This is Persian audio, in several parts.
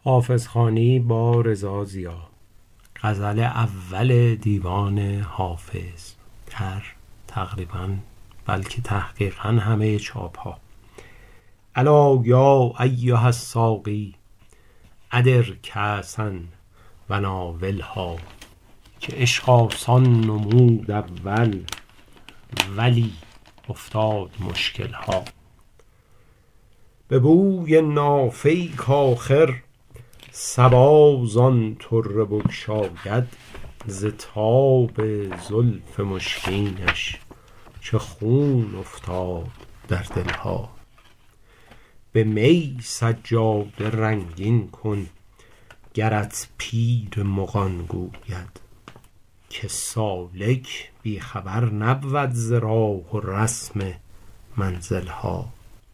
حافظ خانی با رضا ضیا. غزل اول دیوان حافظ تقریبا بلکه تحقیقا همه چاپ ها. الا یا ایها الساقی ادر کأسا و ناولها، که عشق آسان نمود اول ولی افتاد مشکل ها. به بوی نافه کآخر صبا زان طره بگشاید، ز تاب زلف مشکینش چه خون افتاد در دل ها. به می سجاده رنگین کن گرت پیر مغان گوید، که سالک بی خبر نبود ز راه و رسم منزل ها.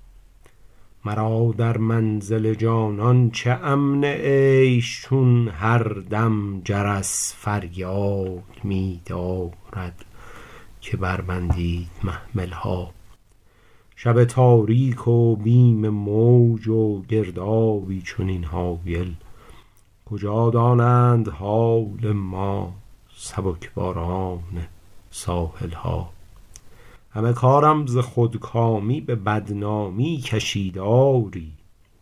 مرا در منزل جانان چه امن عیش، چون هر دم جرس فریاد می دارد که بربندید محمل ها. شب تاریک و بیم موج و گردابی چنین هایل، کجا دانند حال ما سبکباران ساحل ها. همه کارم ز خودکامی به بدنامی کشید آری،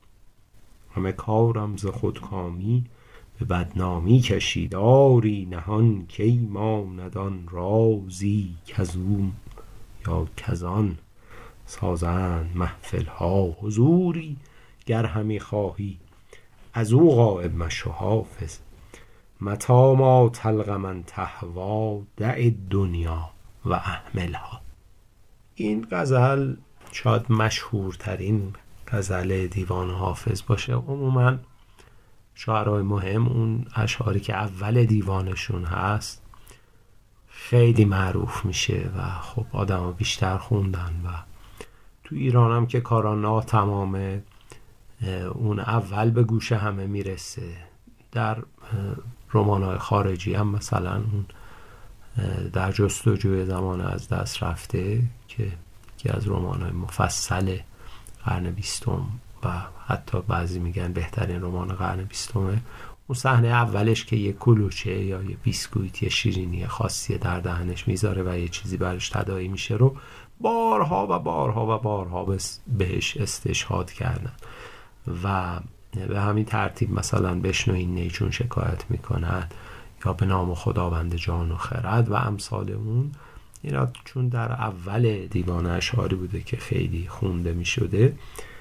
همه کارم ز خودکامی به بدنامی کشید آری. نهان کی ماند آن رازی کزو یا کزان سازند محفل ها. حضوری گر همی خواهی ازو غایب مشو حافظ، متی ما تلق من تهوی دع الدنیا و اهملها. این غزل شاید مشهورترین غزل دیوان حافظ باشه. عموما شاعرای مهم اون اشعاری که اول دیوانشون هست خیلی معروف میشه و خب آدم ها بیشتر خوندن و تو ایران هم که کاران ناتمامه اون اول به گوش همه میرسه. در رمان‌های خارجی هم مثلا اون در جستجوی زمان از دست رفته که یکی از رمان‌های مفصل قرن 20 و حتی بعضی میگن بهترین رمان قرن 20، اون صحنه اولش که یه کلوچه یا یه بیسکویت یه شیرینی خاصی در دهنش میذاره و یه چیزی براش تداعی میشه رو بارها و بارها و بارها بهش استشهاد کردن و به همین ترتیب مثلا بشنو این نیچون شکایت میکند یا به نام خداوند جان و خرد و امثال اون. اینا چون در اول دیوان اشعاری بوده که خیلی خونده می شده،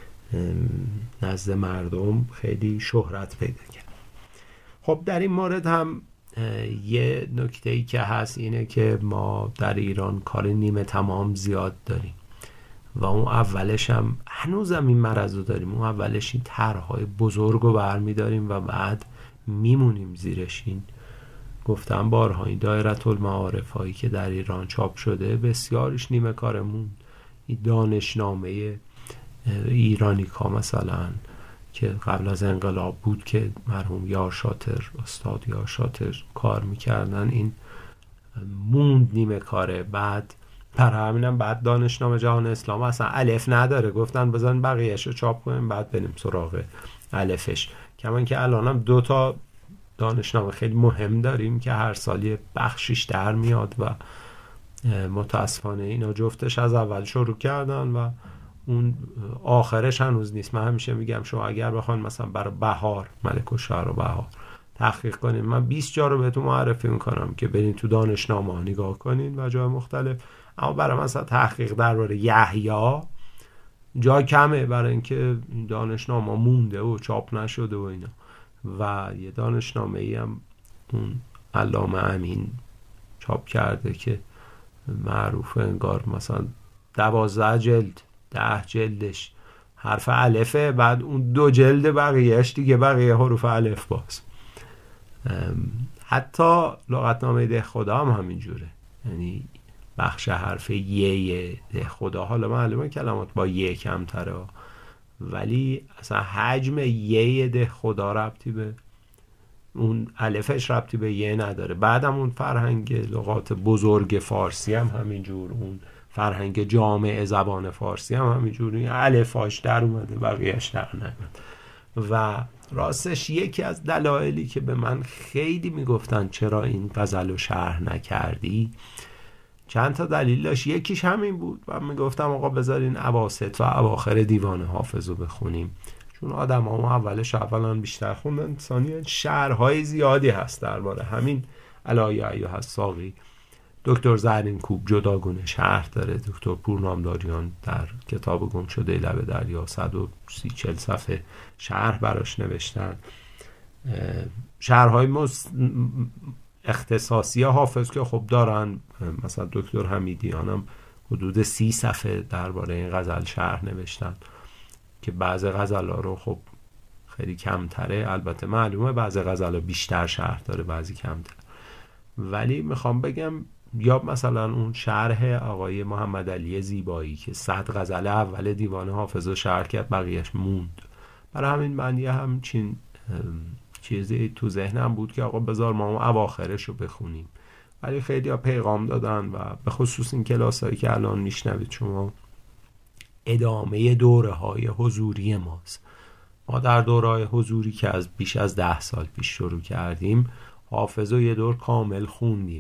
نزد مردم خیلی شهرت پیدا کرد. خب در این مورد هم یه نکته‌ای که هست اینه که ما در ایران کار نیمه تمام زیاد داریم و اون اولش هم هنوزم این مرض رو داریم. اون اولش این طرح‌های بزرگ رو برمی داریم و بعد میمونیم زیرش. این گفتم بارها این دایره المعارف هایی که در ایران چاپ شده بسیارش نیمه کارمون. این دانشنامه ایرانیکا مثلا که قبل از انقلاب بود که مرحوم یار شاطر، استاد یار شاطر کار میکردن، این موند نیمه کاره. بعد پر همینم بعد دانشنامه جهان اسلام اصلا الف نداره، گفتن بزن بقیهش رو چاپ کنیم بعد بریم سراغ الفش. کمان که الان هم 2 دانشنامه خیلی مهم داریم که هر سالی بخشیش در میاد و متاسفانه اینا جفتش از اول شروع کردن و اون آخرش هنوز نیست. من همیشه میگم شما اگر بخواید مثلا برای بهار، ملک الشعر و بهار تحقیق کنین، من 20 جا رو بهتون معرفی میکنم که برین تو دانشنامه ها نگاه کنین و جای مختلف. اما برای مثلا تحقیق درباره یحیی جا کمه، برای اینکه دانشنامه مونده و چاپ نشده و اینا. و یه دانشنامه ای هم اون علامه امین چاپ کرده که معروفه، انگار مثلا 12 جلد 10 جلدش حرف الفه، بعد اون 2 جلد بقیهش دیگه بقیه حروف الف باز. حتی لغتنامه ده خدا هم همینجوره، یعنی بخش حرف یه ده خدا، حالا معلومه کلمات با یه کمتره ولی اصلا حجم یه ده خدا ربطی به اون الفش ربطی به یه نداره. بعدم اون فرهنگ لغات بزرگ فارسی هم همینجور، اون فرهنگ جامع زبان فارسی هم همینجور، الفاش در اومده بقیهش در نیامد. و راستش یکی از دلایلی که به من خیلی میگفتن چرا این غزل رو شرح نکردی، چند تا دلیل داشت. یکیش همین بود و میگفتم آقا بذارین اواسط و اواخر دیوان حافظ رو بخونیم، چون آدم ها اولش اولا بیشتر خوندن، ثانیاً شعرهای زیادی هست درباره همین علای ایها الساقی. دکتر زرینکوب جداگونه شرح داره، دکتر پورنامداریان در کتاب گم شده لب دریا 130-40 صفحه شرح براش نوشتن. شرحهای اختصاصی حافظ که خب دارن، مثلا دکتر حمیدیان هم حدود 30 صفحه درباره این غزل شرح نوشتن که بعض غزل ها رو خب خیلی کمتره، البته معلومه بعض غزل ها بیشتر شرح داره بعضی کمتر، ولی میخوام بگم یا مثلا اون شرح آقای محمد علی زیبایی که 100 غزل اول دیوان حافظ رو شرح کرد بقیهش موند. برای همین معنی همچین چیزی تو ذهنم بود که آقا بذار ما اون اواخرش رو بخونیم، ولی خیلی ها پیغام دادن و به خصوص این کلاس هایی که الان میشنوید شما ادامه دوره های حضوری ماست. ما در دوره های حضوری که از بیش از 10 سال پیش شروع کردیم حافظ رو یه دور کامل خوندیم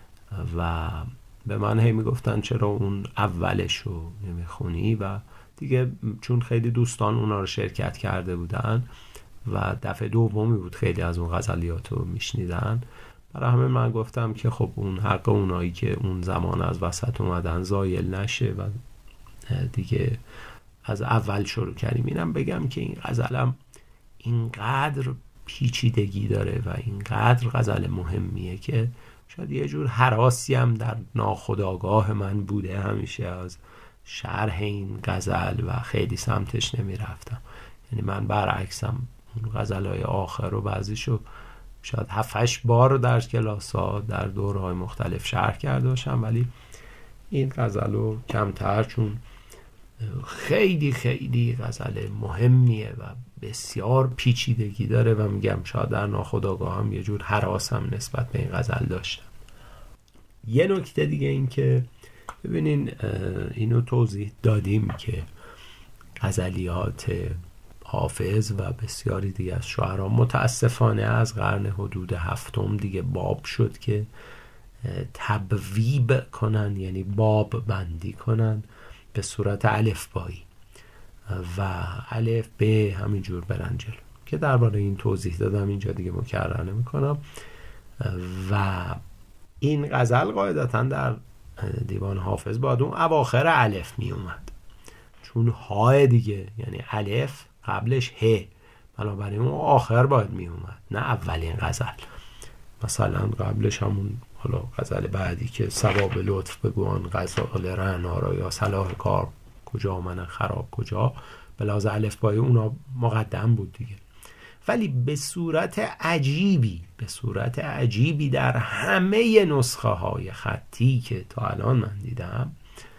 و به من هی میگفتن چرا اون اولش رو نمیخونی، و دیگه چون خیلی دوستان اونا رو شرکت کرده بودن و دفعه دومی بود خیلی از اون غزلیات رو میشنیدن، برای همه من گفتم که خب اون حق اونایی که اون زمان از وسط اومدن زایل نشه و دیگه از اول شروع کردیم. اینم بگم که این غزلم اینقدر پیچیدگی داره و اینقدر غزل مهمیه که شاید یه جور هراسی هم در ناخودآگاه من بوده همیشه از شرح این غزل و خیلی سمتش نمی رفتم. یعنی من برعکسم اون غزلهای آخر و بعضیشو شاید 7-8 بار در کلاس ها در دورهای مختلف شرح کرده باشم، ولی این غزل رو کمتر، چون خیلی خیلی غزل مهمیه و بسیار پیچیدگی داره و میگم شاید در ناخودآگاه هم یه جور هراسم نسبت به این غزل داشتم. یه نکته دیگه این که ببینین اینو توضیح دادیم که غزلیات حافظ و بسیاری دیگه از شاعران متاسفانه از قرن حدود 7 دیگه باب شد که تبویب کنن، یعنی باب بندی کنن به صورت الفبایی و الف ب همینجور برن جلو، که درباره این توضیح دادم اینجا دیگه مکرر نمی‌کنم. و این غزل قاعدتاً در دیوان حافظ باید اون اواخر الف می اومد، چون های دیگه یعنی الف قبلش ه، بنابراین اون آخر باید می اومد نه اولین غزل. مثلا قبلش همون حالا غزل بعدی که ثواب لطف بگوان غزال رعنا را یا صلاح کار کجا من خراب کجا، به لحاظ الفبایی اونا مقدم بود دیگه. ولی به صورت عجیبی در همه نسخه های خطی که تا الان من دیدم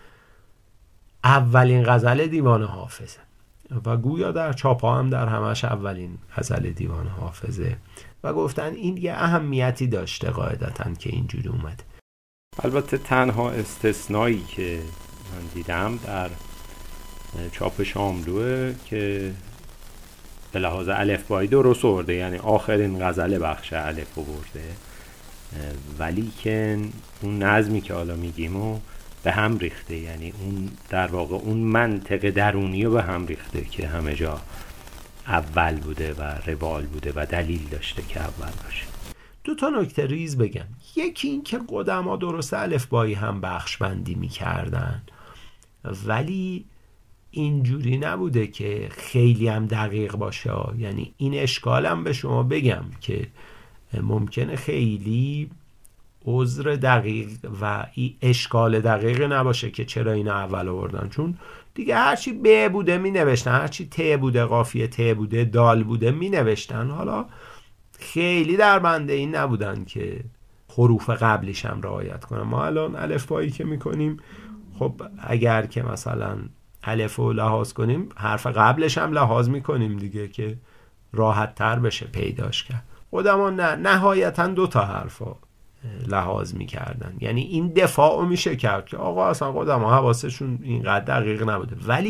اولین غزل دیوان حافظه و گویا در چاپا هم در همش اولین غزل دیوان حافظه و گفتن این یه اهمیتی داشته قاعدتاً که اینجوری اومده. البته تنها استثنایی که من دیدم در چاپ شاملوه که به لحاظ الفبایی درست آورده، یعنی آخرین غزل بخش الف آورده، ولی که اون نظمی که حالا میگیم و به هم ریخته، یعنی اون در واقع اون منطق درونی رو به هم ریخته که همه جا اول بوده و روال بوده و دلیل داشته که اول باشه. 2 نکته ریز بگم. یکی این که قدما درست الفبایی هم بخش بندی میکردن، ولی اینجوری نبوده که خیلی هم دقیق باشه. یعنی این اشکالم به شما بگم که ممکنه خیلی عذر دقیق و اشکال دقیق نباشه که چرا این اول آوردن، چون دیگه هرچی ب بوده می نوشتن، هرچی ت بوده قافیه ت بوده دال بوده می نوشتن. حالا خیلی در بنده این نبودن که حروف قبلیش هم رعایت کنن. ما الان الفبایی که میکنیم خب اگر که مثلا الف رو لحاظ کنیم حرف قبلش هم لحاظ میکنیم دیگه که راحت تر بشه پیداش کرد. خودمون نه، نهایتا 2 حرف لحاظ میکردن. یعنی این دفاع رو میشه کرد که آقا اصلا قدما حواسشون اینقدر دقیق نبوده، ولی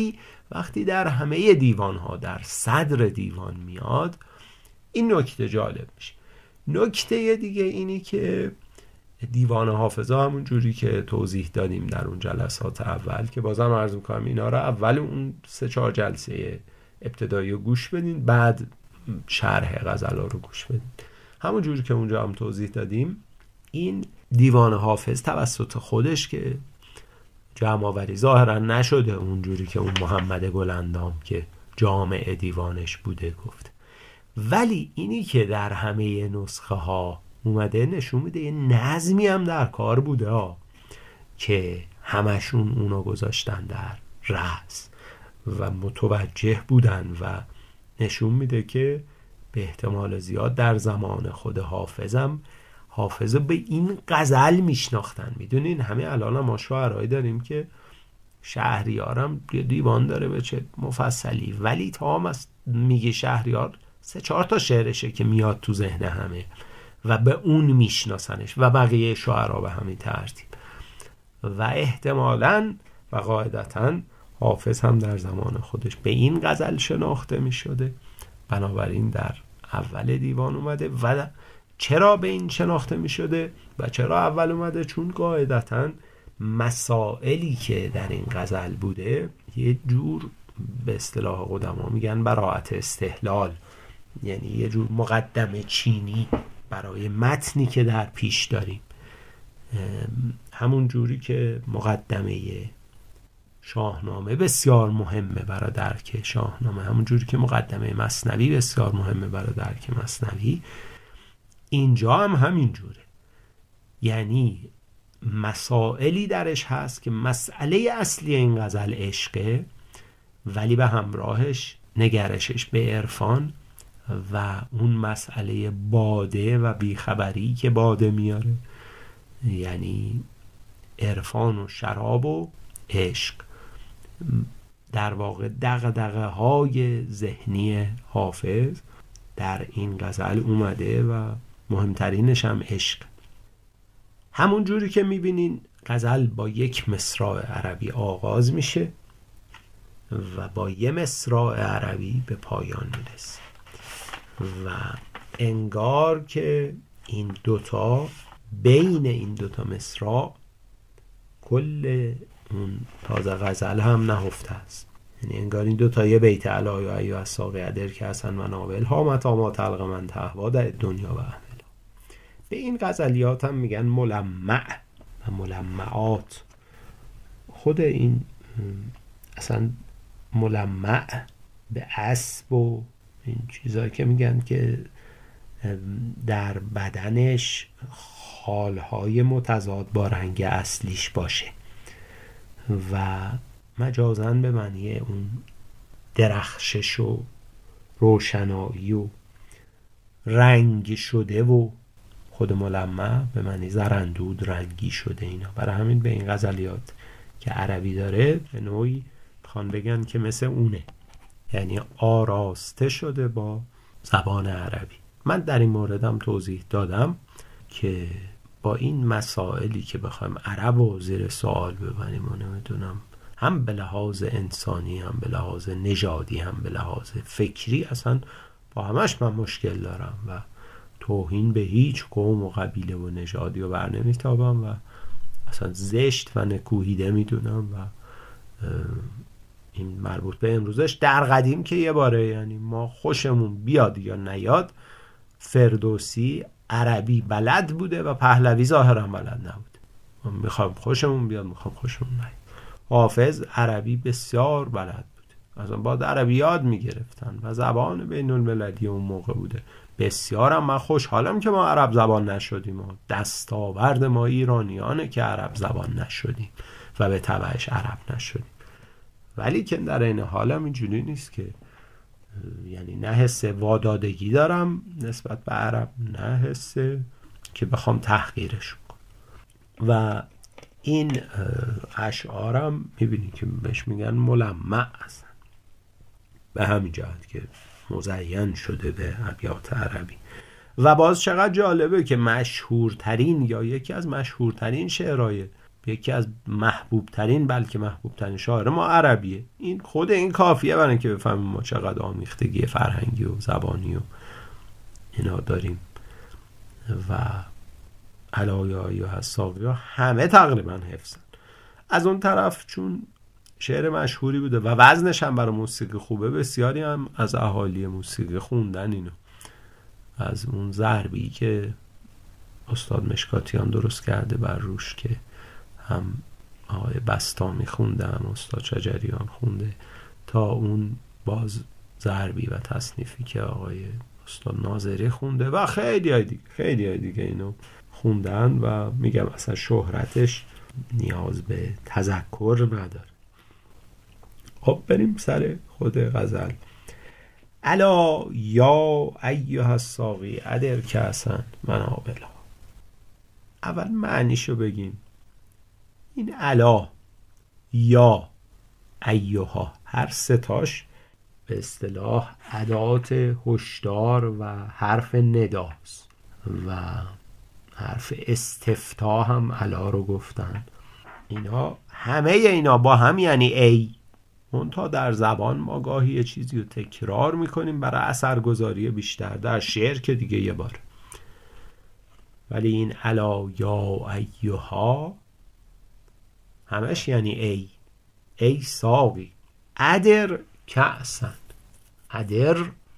وقتی در همه دیوان‌ها در صدر دیوان میاد، این نکته جالب میشه. نکته دیگه اینی که دیوان حافظه همون جوری که توضیح دادیم در اون جلسات اول، که بازم عرض میکنم اینا رو اول اون 3-4 جلسه ابتدایی رو گوش بدین، بعد شرح غزل‌ها رو گوش بدین. همون جوری که اونجا هم توضیح دادیم، این دیوان حافظ توسط خودش که جمع آوری ظاهرا نشده اونجوری که اون محمد گلندام که جامع دیوانش بوده گفت، ولی اینی که در همه نسخه ها اومده نشون میده یه نظمی هم در کار بوده ها که همشون اونو گذاشتن در رأس و متوجه بودن و نشون میده که به احتمال زیاد در زمان خود حافظ به این غزل میشناختن. میدونین همه الان ما شاعرایی داریم که شهریارم دیوان داره به چه مفصلی، ولی تا میگه شهریار 3-4 تا شعرشه که میاد تو ذهن همه و به اون میشناسنش و بقیه شاعرها به همین ترتیب. و احتمالاً و قاعدتاً حافظ هم در زمان خودش به این غزل شناخته میشده، بنابراین در اول دیوان اومده. و چرا به این شناخته میشده و چرا اول اومده؟ چون قاعدتاً مسائلی که در این غزل بوده یه جور به اصطلاح قدما میگن براءت استحلال، یعنی یه جور مقدمه چینی برای متنی که در پیش داریم. همون جوری که مقدمه شاهنامه بسیار مهمه برای درک شاهنامه، همون جوری که مقدمه مثنوی بسیار مهمه برای درک مثنوی، اینجا هم همین جوره. یعنی مسائلی درش هست که مسئله اصلی این غزل عشقه، ولی به همراهش نگرشش به عرفان و اون مسئله باده و بیخبری که باده میاره، یعنی عرفان و شراب و عشق. در واقع دغدغه های ذهنی حافظ در این غزل اومده و مهمترینش هم عشق. همون جوری که میبینین غزل با یک مصرع عربی آغاز میشه و با یه مصرع عربی به پایان میرسه و انگار که این دوتا بین این دوتا مصرع کل اون تازه غزل هم نهفته است. یعنی انگار این دوتا یه بیت علا یا ایو از ساقی عدر که حسن و ناول ها متا ما تلق من تهوا در دنیا و احملا. به این غزلیات هم میگن ملمع و ملمعات. خود این اصلا ملمع به اسب و این چیزایی که میگن که در بدنش خالهای متضاد با رنگ اصلیش باشه و مجازاً به معنی اون درخشش و روشنایی و رنگ شده و خود ملمع به معنی زرندود رنگی شده اینا. برای همین به این غزلیات که عربی داره به نوعی میخوان بگن که مثل اونه، یعنی آراسته شده با زبان عربی. من در این موردم توضیح دادم که با این مسائلی که بخوایم عرب و زیر سوال ببریم و نمیدونم هم به لحاظ انسانی هم به لحاظ نژادی هم به لحاظ فکری اصلا با همش من مشکل دارم و توهین به هیچ قوم و قبیله و نژادی رو بر نمیتابم و اصلا زشت و نکوهیده میدونم و این مربوط به امروزش. در قدیم که یه باره یعنی ما خوشمون بیاد یا نیاد فردوسی عربی بلد بوده و پهلوی ظاهرا بلد نبود. ما میخوام خوشمون بیاد میخوام خوشمون نیاد. حافظ عربی بسیار بلد بود، اصلا باید عربی یاد میگرفتن و زبان بین المللی اون موقع بوده. بسیارم من خوشحالم که ما عرب زبان نشدیم و دستاورد ما ایرانیانه که عرب زبان نشدیم و به تبعش عرب نشدیم. ولی که در این حالم اینجوری نیست که یعنی نه حس وادادگی دارم نسبت به عرب نه حس که بخوام تحقیرش کنم. و این اشعارم میبینی که بهش میگن ملمع هستن به همین جهت که مزین شده به ابیات عربی. و باز چقدر جالبه که مشهورترین یا یکی از مشهورترین شعرهای یکی از محبوب ترین بلکه محبوب ترین شاعر ما عربیه. این خود این کافیه برای اینکه بفهمیم ما چقدر آمیختگی فرهنگی و زبانی و اینا داریم. و علایایی و حساقی ها همه تقریبا حفظن. از اون طرف چون شعر مشهوری بوده و وزنش هم برای موسیقی خوبه، بسیاری هم از اهالی موسیقی خوندن اینو. از اون ضربی که استاد مشکاتیان درست کرده بر روش که هم آقای بستامی خونده هم استاد شجریان خونده، تا اون باز ضربی و تصنیفی که آقای استاد ناظری خونده و خیلی دیگه اینو خوندن و میگم اصلا شهرتش نیاز به تذکر نداره. خب بریم سر خود غزل. الا یا ایها الساقی ادر کأسا منابلا. اول معنیشو بگیم. این الا، یا، ایها، هر ستاش به اصطلاح ادات هشدار و حرف نداست و حرف استفتاح هم الا رو گفتن. اینا همه اینا با هم یعنی ای. منتها در زبان ما گاهی یه چیزی رو تکرار میکنیم برای اثرگذاری بیشتر، در شعر که دیگه یه بار. ولی این الا یا ایها همش یعنی ای ساقی ادر کأسا. ادر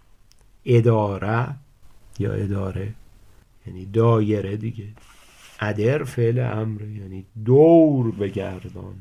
اداره یا اداره یعنی دایره دیگه. ادر فعل امر یعنی دور بگردان،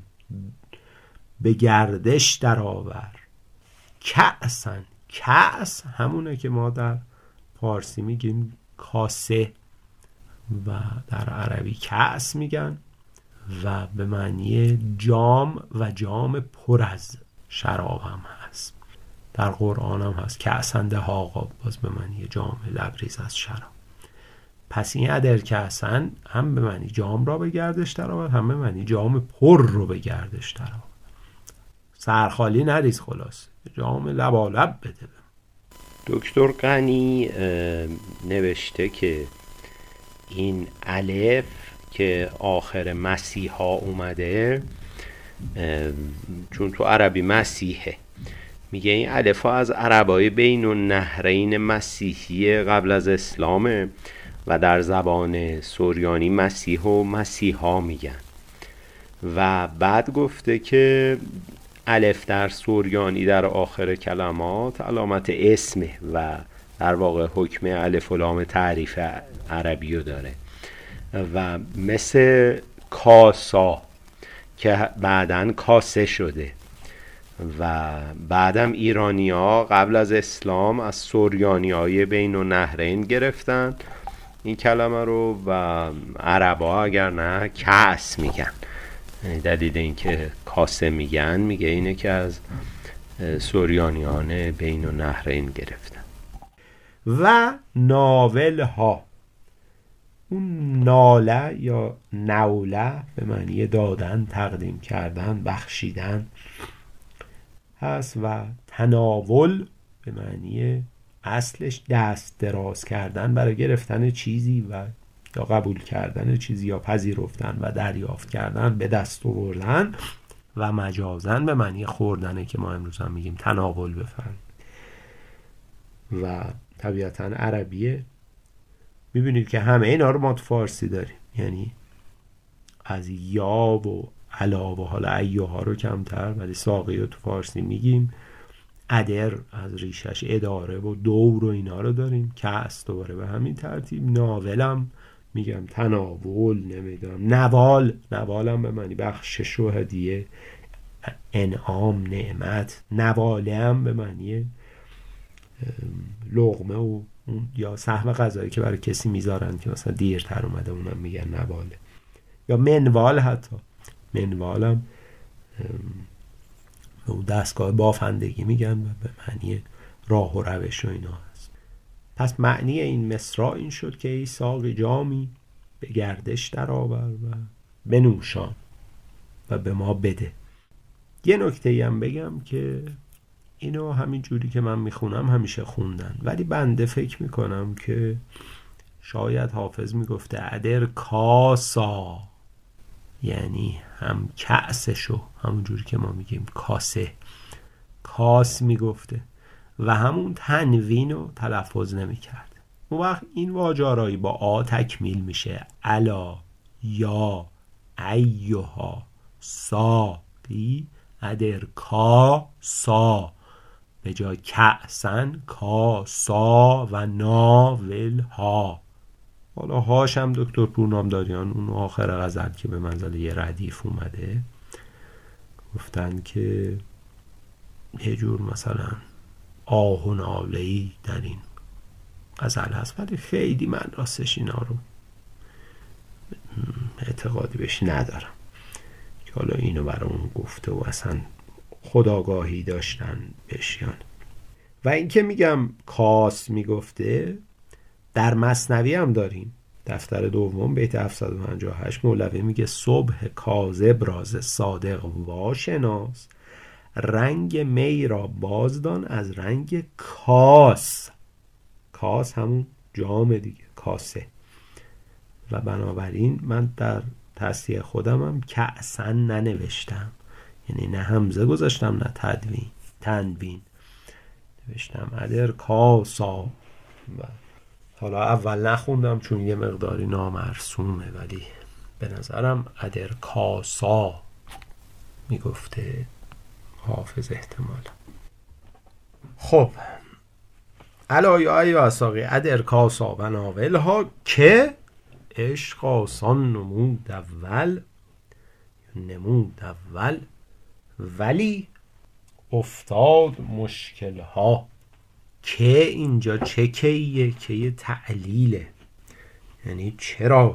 به گردش در آور. کأسا، کأس همونه که ما در فارسی میگیم کاسه و در عربی کأس میگن و به معنی جام و جام پر از شراب هم هست. در قرآن هم هست کأسا دهاقا، باز به معنی جام لبریز از شراب. پس این ادر کأسا هم به معنی جام را به گردش در آور، هم به معنی جام پر رو به گردش در آور. سرخالی نریز، خلاص جام لبالب بده. دکتر غنی نوشته که این الف که آخر مسیحا اومده، چون تو عربی مسیحه، میگه این الف ها از عربای بین النهرین مسیحی قبل از اسلامه و در زبان سوریانی مسیح و مسیحا میگن. و بعد گفته که الف در سوریانی در آخر کلمات علامت اسمه و در واقع حکم الف و لام تعریف عربی رو داره و مثل کاسا که بعدن کاسه شده و بعدم ایرانی ها قبل از اسلام از سوریانی های بین النهرین گرفتن این کلمه رو و عربا اگر نه کأس میگن. دلیل این که کاسه میگن میگه اینه که از سوریانیان بین النهرین گرفتن. و ناول ها، اون ناله یا نوله به معنی دادن، تقدیم کردن، بخشیدن هست و تناول به معنی اصلش دست دراز کردن برای گرفتن چیزی و یا قبول کردن چیزی یا پذیرفتن و دریافت کردن، به دست آوردن و مجازن به معنی خوردنه که ما امروز هم میگیم تناول بفرمایید. و طبیعتاً عربیه. میبینید که همه اینا رو ما تو فارسی داریم، یعنی از یا و علا و حالا ایها رو کمتر، ولی ساقی رو تو فارسی میگیم. ادر از ریشش اداره و دور و اینا رو داریم. کأس دوباره به همین ترتیب. ناولم میگم تناول، نمیدونم نوالم به معنی بخشش و هدیه، انعام، نعمت. نواله هم به معنی لقمه و یا سهم غذایی که برای کسی میذارن که مثلا دیرتر اومده، اونم میگن نواله. یا منوال، حتی منوالم اون دستگاه بافندگی میگن و به معنی راه و روش و اینا هست. پس معنی این مصرع این شد که ای ساقی جامی به گردش در آور و بنوشان و به ما بده. یه نکته هم بگم که اینو همین جوری که من میخونم همیشه خوندن، ولی بنده فکر میکنم که شاید حافظ میگفته ادر کاسا، یعنی هم کأسشو همونجوری که ما میگیم کاسه، کاس میگفته و همون تنوین رو تلفظ نمیکرد. اون وقت این واژه‌آرایی با آ تکمیل میشه. الا، یا، ایها، ساقی، ادر کا سا، به جای کأسن کا سا و ناول ها. حالا هاش هم دکتر پورنامداریان اون آخر غزل که به منزل یه ردیف اومده گفتن که یه جور مثلا آه و ناله‌ای در این غزل هست، ولی خیلی من راستش اینا رو اعتقادی بهش ندارم که حالا اینو برامون گفته و اصلا خودآگاهی داشتن بشیان. و این که میگم کاس میگفته، در مثنوی هم داریم دفتر دوم بیت 758 مولوی میگه صبح کاذب راز صادق واشناس، رنگ می را بازدان از رنگ کاس. کاس همون جام دیگه، کاسه. و بنابراین من در تصحیح خودم هم کأسن ننوشتم، یعنی نه همزه گذاشتم نه تنوین نوشتم ادر کاسا. و حالا اول نخوندم چون یه مقداری نامرسومه، ولی به نظرم ادر کاسا میگفته حافظ احتمال. خب علای و ساقی ادر کاسا و ناول ها که عشق آسان نمود اول ولی افتاد مشکل ها. که اینجا چه کیه؟ که یه تعلیله، یعنی چرا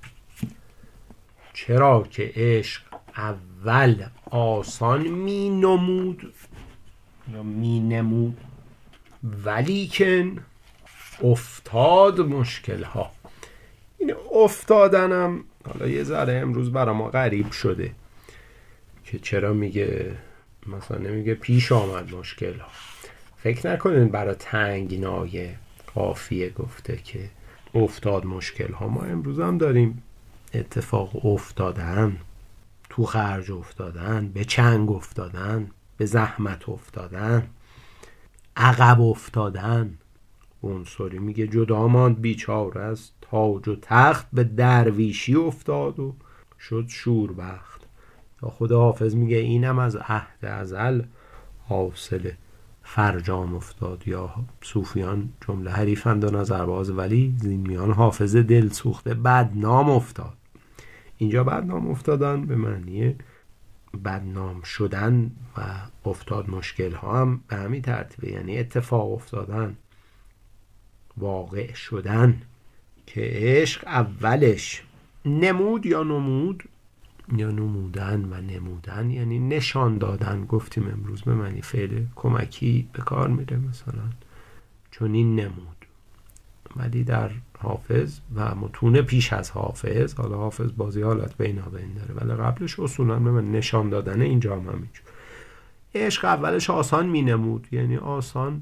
که عشق اول آسان می نمود یا می نمود ولیکن افتاد مشکل ها. این افتادنم حالا یه ذره امروز برای ما غریب شده که چرا میگه مثلا نمیگه پیش آمد مشکل ها. فکر نکنین برای تنگنای قافیه گفته که افتاد مشکل ها. ما امروز هم داریم اتفاق افتادن، تو خرج افتادن، به چنگ افتادن، به زحمت افتادن، عقب افتادن. عنصری میگه جدا ماند بیچاره از تاج و تخت، به درویشی افتاد و شد شوربخت. یا خود حافظ میگه اینم از عهد ازل حاصل فرجام افتاد. یا صوفیان جمله حریفند و نظرباز ولی زین میان حافظ دل سوخته بدنام افتاد. اینجا بدنام افتادن به معنی بدنام شدن و افتاد مشکل ها هم به همین ترتیبه، یعنی اتفاق افتادن، واقع شدن. که عشق اولش نمود یا نمود یا نمودن و نمودن یعنی نشان دادن. گفتیم امروز به معنی فعل کمکی به کار میره، مثلا چون این نمود. ولی در حافظ و متون پیش از حافظ، حالا حافظ بازی حالت بینابین داره ولی قبلش اصولا به من نشان دادن اینجا هم همینجور. عشق اولش آسان می نمود، یعنی آسان.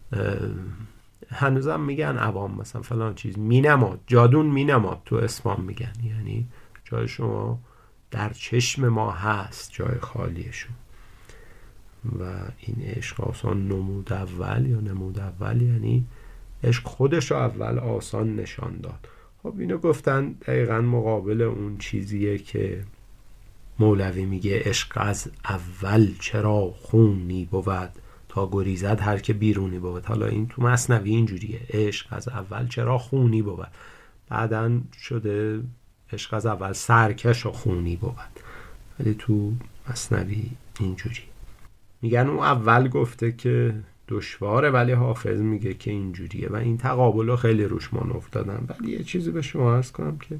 هنوزم میگن عوام مثلا فلان چیز می نماد، جادون می نماد تو اسمان میگن، یعنی جای شما در چشم ما هست، جای خالیشون. و این عشق آسان نمود اول یا نمود اول یعنی عشق خودش رو اول آسان نشان داد. خب اینو گفتن دقیقا مقابل اون چیزیه که مولوی میگه عشق از اول چرا خونی بود تا گریزد هر که بیرونی بود. حالا این تو مثنوی اینجوریه، عشق از اول چرا خونی بود، بعدن شده عشق از اول سرکش و خونی بود، ولی تو مثنوی اینجوری میگن. اون اول گفته که دشواره ولی حافظ میگه که اینجوریه و این تقابل رو خیلی روش من افتادم. ولی یه چیزی به شما عرض کنم که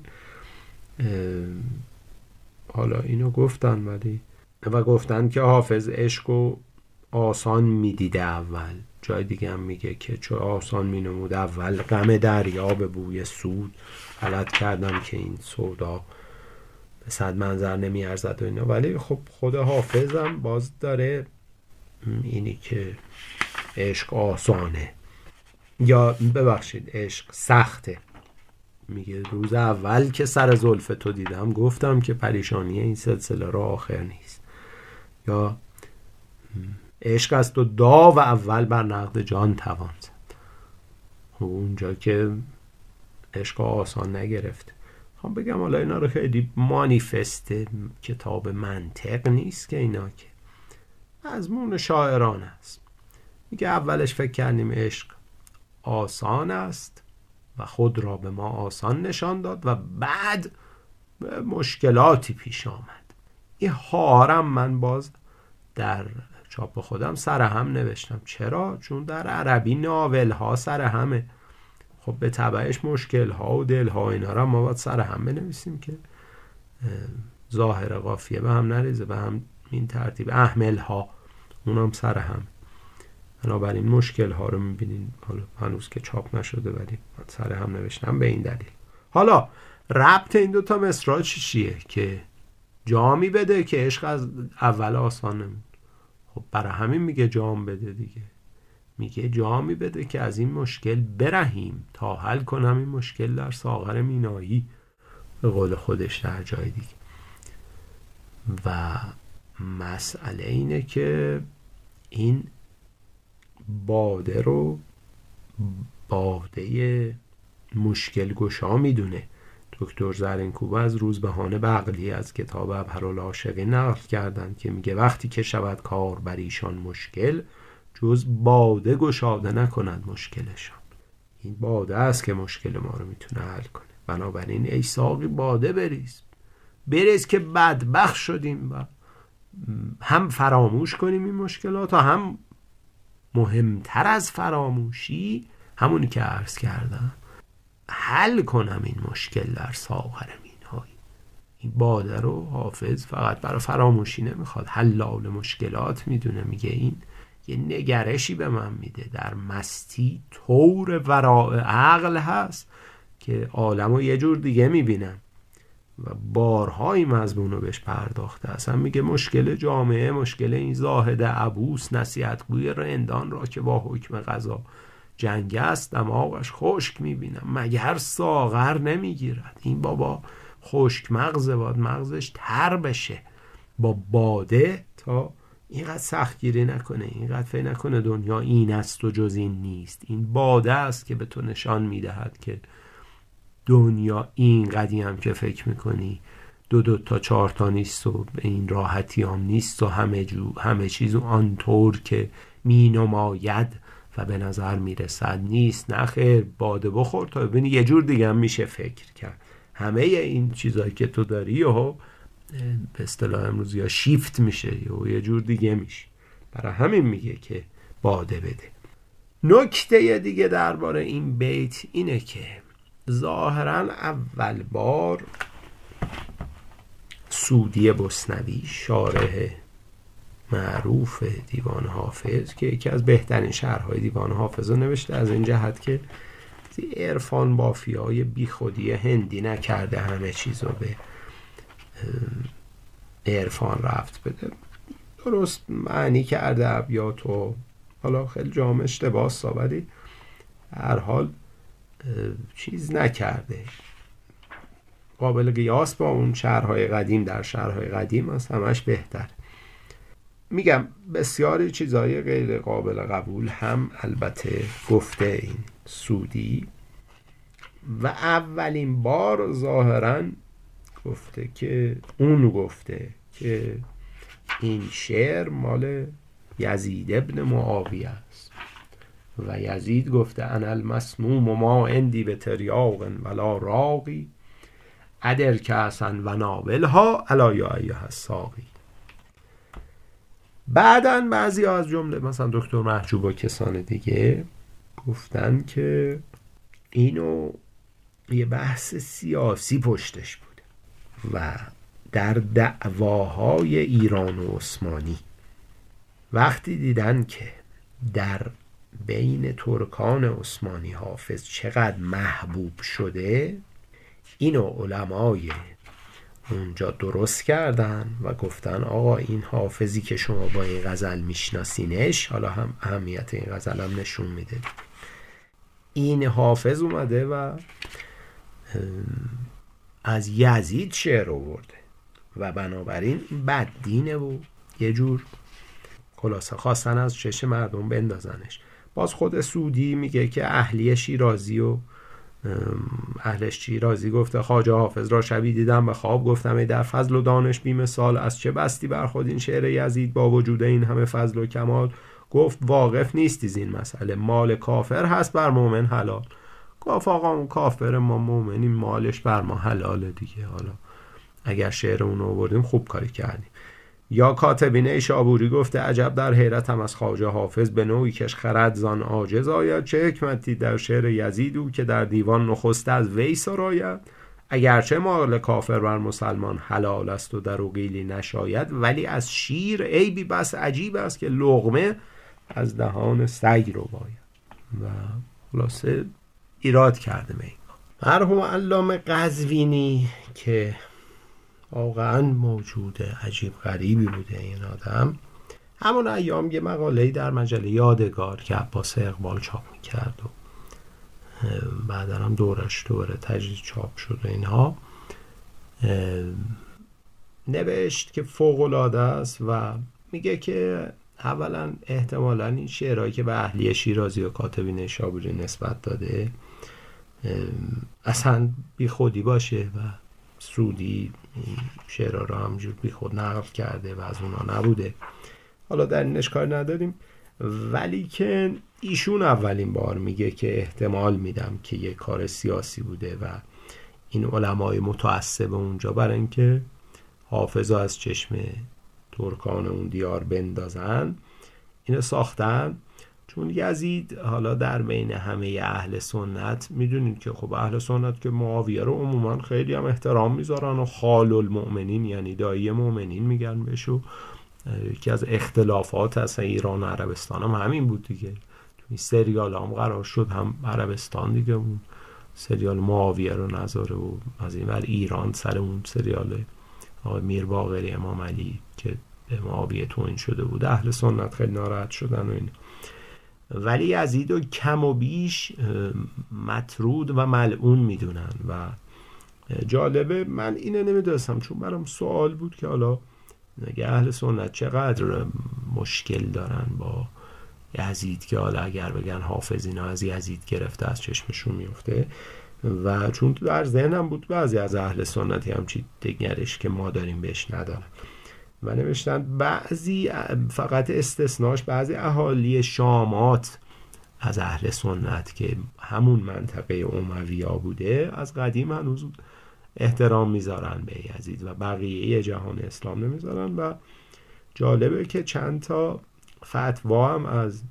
حالا اینو گفتن ولی و گفتن که حافظ عشقو آسان میدیده اول. جای دیگه هم میگه که چون آسان مینمود اول غم دریا به بوی سود، غلط کردم که این سودا به صد منظر نمیارزد و اینا. ولی خب خود حافظ هم باز داره اینی که عشق آسانه یا ببخشید عشق سخته. میگه روز اول که سر زلف تو دیدم گفتم که پریشانی این سلسله را آخر نیست. یا عشق است و داو اول بر نقد جان توان زد. اونجا که عشق آسان نگرفت. خب بگم حالا اینا رو خیلی مانیفست کتاب منطق نیست که اینا که مضمون شاعران است. میگه اولش فکر کردیم عشق آسان است و خود را به ما آسان نشان داد و بعد مشکلاتی پیش آمد. این هارم من باز در چاپ خودم سر هم نوشتم. چرا؟ چون در عربی ناول ها سر همه. خب به تبعش مشکل ها و دل ها اینا را ما باید سر هم بنویسیم که ظاهر قافیه به هم نریزه، به هم این ترتیب احمل ها اونم سر هم. بنابراین مشکل ها رو میبینین، حالا هنوز که چاپ نشده ولی من سر هم نوشتم به این دلیل. حالا ربط این دوتا مصرع چیه؟ که جامی بده که عشق از اول آسان نمید. خب برای همین میگه جام بده دیگه. میگه جامی بده که از این مشکل برهیم تا حل کنم این مشکل در ساغر مینایی، به قول خودش در جای دیگه. و مسئله اینه که این باده رو باده مشکل گشا میدونه. دکتر زرینکوب از روزبهان بقلی از کتاب ابهرالعاشقین نقل کردن که میگه وقتی که شود کار بر ایشان مشکل، جز باده گشاده نکند مشکلشان. این باده است که مشکل ما رو میتونه حل کنه. بنابراین ای ساقی باده بریز که بدبخت شدیم و هم فراموش کنیم این مشکلات و هم مهمتر از فراموشی همونی که عرض کردم حل کنم این مشکل در ساغر مینایی. این باده رو حافظ فقط برای فراموشی نمیخواد، حلال مشکلات میدونه. میگه این یه نگرشی به من میده در مستی طور وراء عقل هست که عالم رو یه جور دیگه میبینم و بارهای مضمون رو بهش پرداخته. اصلا میگه مشکل جامعه، مشکل این زاهد عبوس نصیحتگوی رندان را که با حکم قضا جنگ است دماغش خشک میبینم، مگر ساغر نمیگیرد. این بابا خشک مغزه، باید مغزش تر بشه با باده تا اینقدر سختگیری نکنه، اینقدر فکر نکنه دنیا این است و جز این نیست. این باده است که به تو نشان میدهد که دنیا این قدی هم که فکر میکنی 2 تا 4 تا نیست و به این راحتی هم نیست و همه چیز آنطور که می نماید و به نظر میرسد نیست. نه خیر، باده بخور تا ببینی یه جور دیگه هم میشه فکر کرد. همه این چیزایی که تو داری و به اصطلاح امروزی یا شیفت میشه یا یه جور دیگه میشه. برای همین میگه که باده بده. نکته دیگه درباره این بیت اینه که ظاهرا اول بار سودی بسنوی شارح معروف دیوان حافظ که یکی از بهترین شرح‌های دیوان حافظ رو نوشته، از این جهت که عرفان بافیای بی خودی هندی نکرده، همه چیز رو به عرفان رفت بده، درست معنی کرده ابیات و حالا خیلی جامع اشتباه ولی هر حال چیز نکرده، قابل قیاس با اون شعرهای قدیم در شعرهای قدیم است، همش بهتر. میگم بسیاری چیزهای غیر قابل قبول هم البته گفته این سودی و اولین بار ظاهرا گفته که این شعر مال یزید ابن معاویه است و یزید گفته انا المسموم و ما اندی به تریاق ولا راقی ادر کاسن و ناولها علا یا ایها الساقی. بعدن بعضی از جمله مثلا دکتر محجوب و کسان دیگه گفتن که اینو یه بحث سیاسی پشتش بوده و در دعواهای ایران و عثمانی وقتی دیدن که در بین ترکان عثمانی حافظ چقدر محبوب شده، اینو علمای اونجا درست کردن و گفتن آقا این حافظی که شما با این غزل میشناسینش، حالا هم اهمیت این غزل هم نشون میده، این حافظ اومده و از یزید شعر آورده و بنابراین بددینه و یه جور خلاصه خواستن از چشم مردم بندازنش. باز خود سودی میگه که اهلی شیرازی و اهلش شیرازی گفته خواجه حافظ را شبی دیدم به خواب، گفتم ای در فضل و دانش بی مثال، از چه بستی بر خود این شعر یزید با وجود این همه فضل و کمال؟ گفت واقف نیستی این مسئله، مال کافر هست بر مؤمن حلال. گفت آقا اون کافر، ما مؤمنیم، مالش بر ما حلاله دیگه، حالا اگر شعر اون رو آوردیم خوب کاری کردیم. یا کاتبین ایشابوری گفته عجب در حیرتم از خواجه حافظ، به نوعی کش خرد زان عاجز آید، چه حکمتی در شعر یزیدو که در دیوان نخسته از وی سراید. اگرچه مال کافر بر مسلمان حلال است و در او قیلی نشاید، ولی از شیر عیبی بس عجیب است که لقمه از دهان سگ رو باید. و خلاصه ایراد کرده می مرحوم علامه قزوینی که واقعا موجوده عجیب غریبی بوده این آدم، همون ایام یه مقاله‌ای در مجله یادگار که عباس اقبال چاپ میکرد و بعدا هم دورش دوره تجدید چاپ شده اینها، نوشت که فوق‌العاده است و میگه که اولا احتمالاً این شعرهایی که به اهلی شیرازی و کاتبین نیشابوری نسبت داده اصلا بی خودی باشه و سودی این شعرها رو همجور بی خود نقل کرده و از اونا نبوده. حالا در این اشکال نداریم، ولی که ایشون اولین بار میگه که احتمال میدم که یه کار سیاسی بوده و این علمای متعصب اونجا برای اینکه حافظ از چشم ترکان اون دیار بندازن اینو ساختن. چون یزید حالا در بین همه اهل سنت میدونید که خب اهل سنت که معاویه رو عموما خیلی هم احترام میذارن و خال المؤمنین یعنی دایی مؤمنین میگن بهشو. یکی از اختلافات اصلا ایران و عربستان هم همین بود دیگه، تو این سریال هم قرار شد هم عربستان دیگه اون سریال معاویه رو نذاره و از این ور ایران سر اون سریال آقای میر باقری امام علی که به معاویه توهین شده بود اهل سنت خیلی ناراحت شدن و این. ولی یزید رو کم و بیش مطرود و ملعون میدونن و جالبه من اینو نمیدونستم چون برام سوال بود که حالا نگه اهل سنت چقدر مشکل دارن با یزید که حالا اگر بگن حافظ اینا از یزید گرفته از چشمشون میفته و چون در ذهنم بود بعضی از اهل سنتی همچی دگرش که ما داریم بهش ندارن و نوشتن بعضی فقط استثناش بعضی اهالی شامات از اهل سنت که همون منطقه امویه بوده از قدیم هنوز احترام میذارن به یزید و بقیه جهان اسلام نمیذارن. و جالبه که چند تا فتوا هم از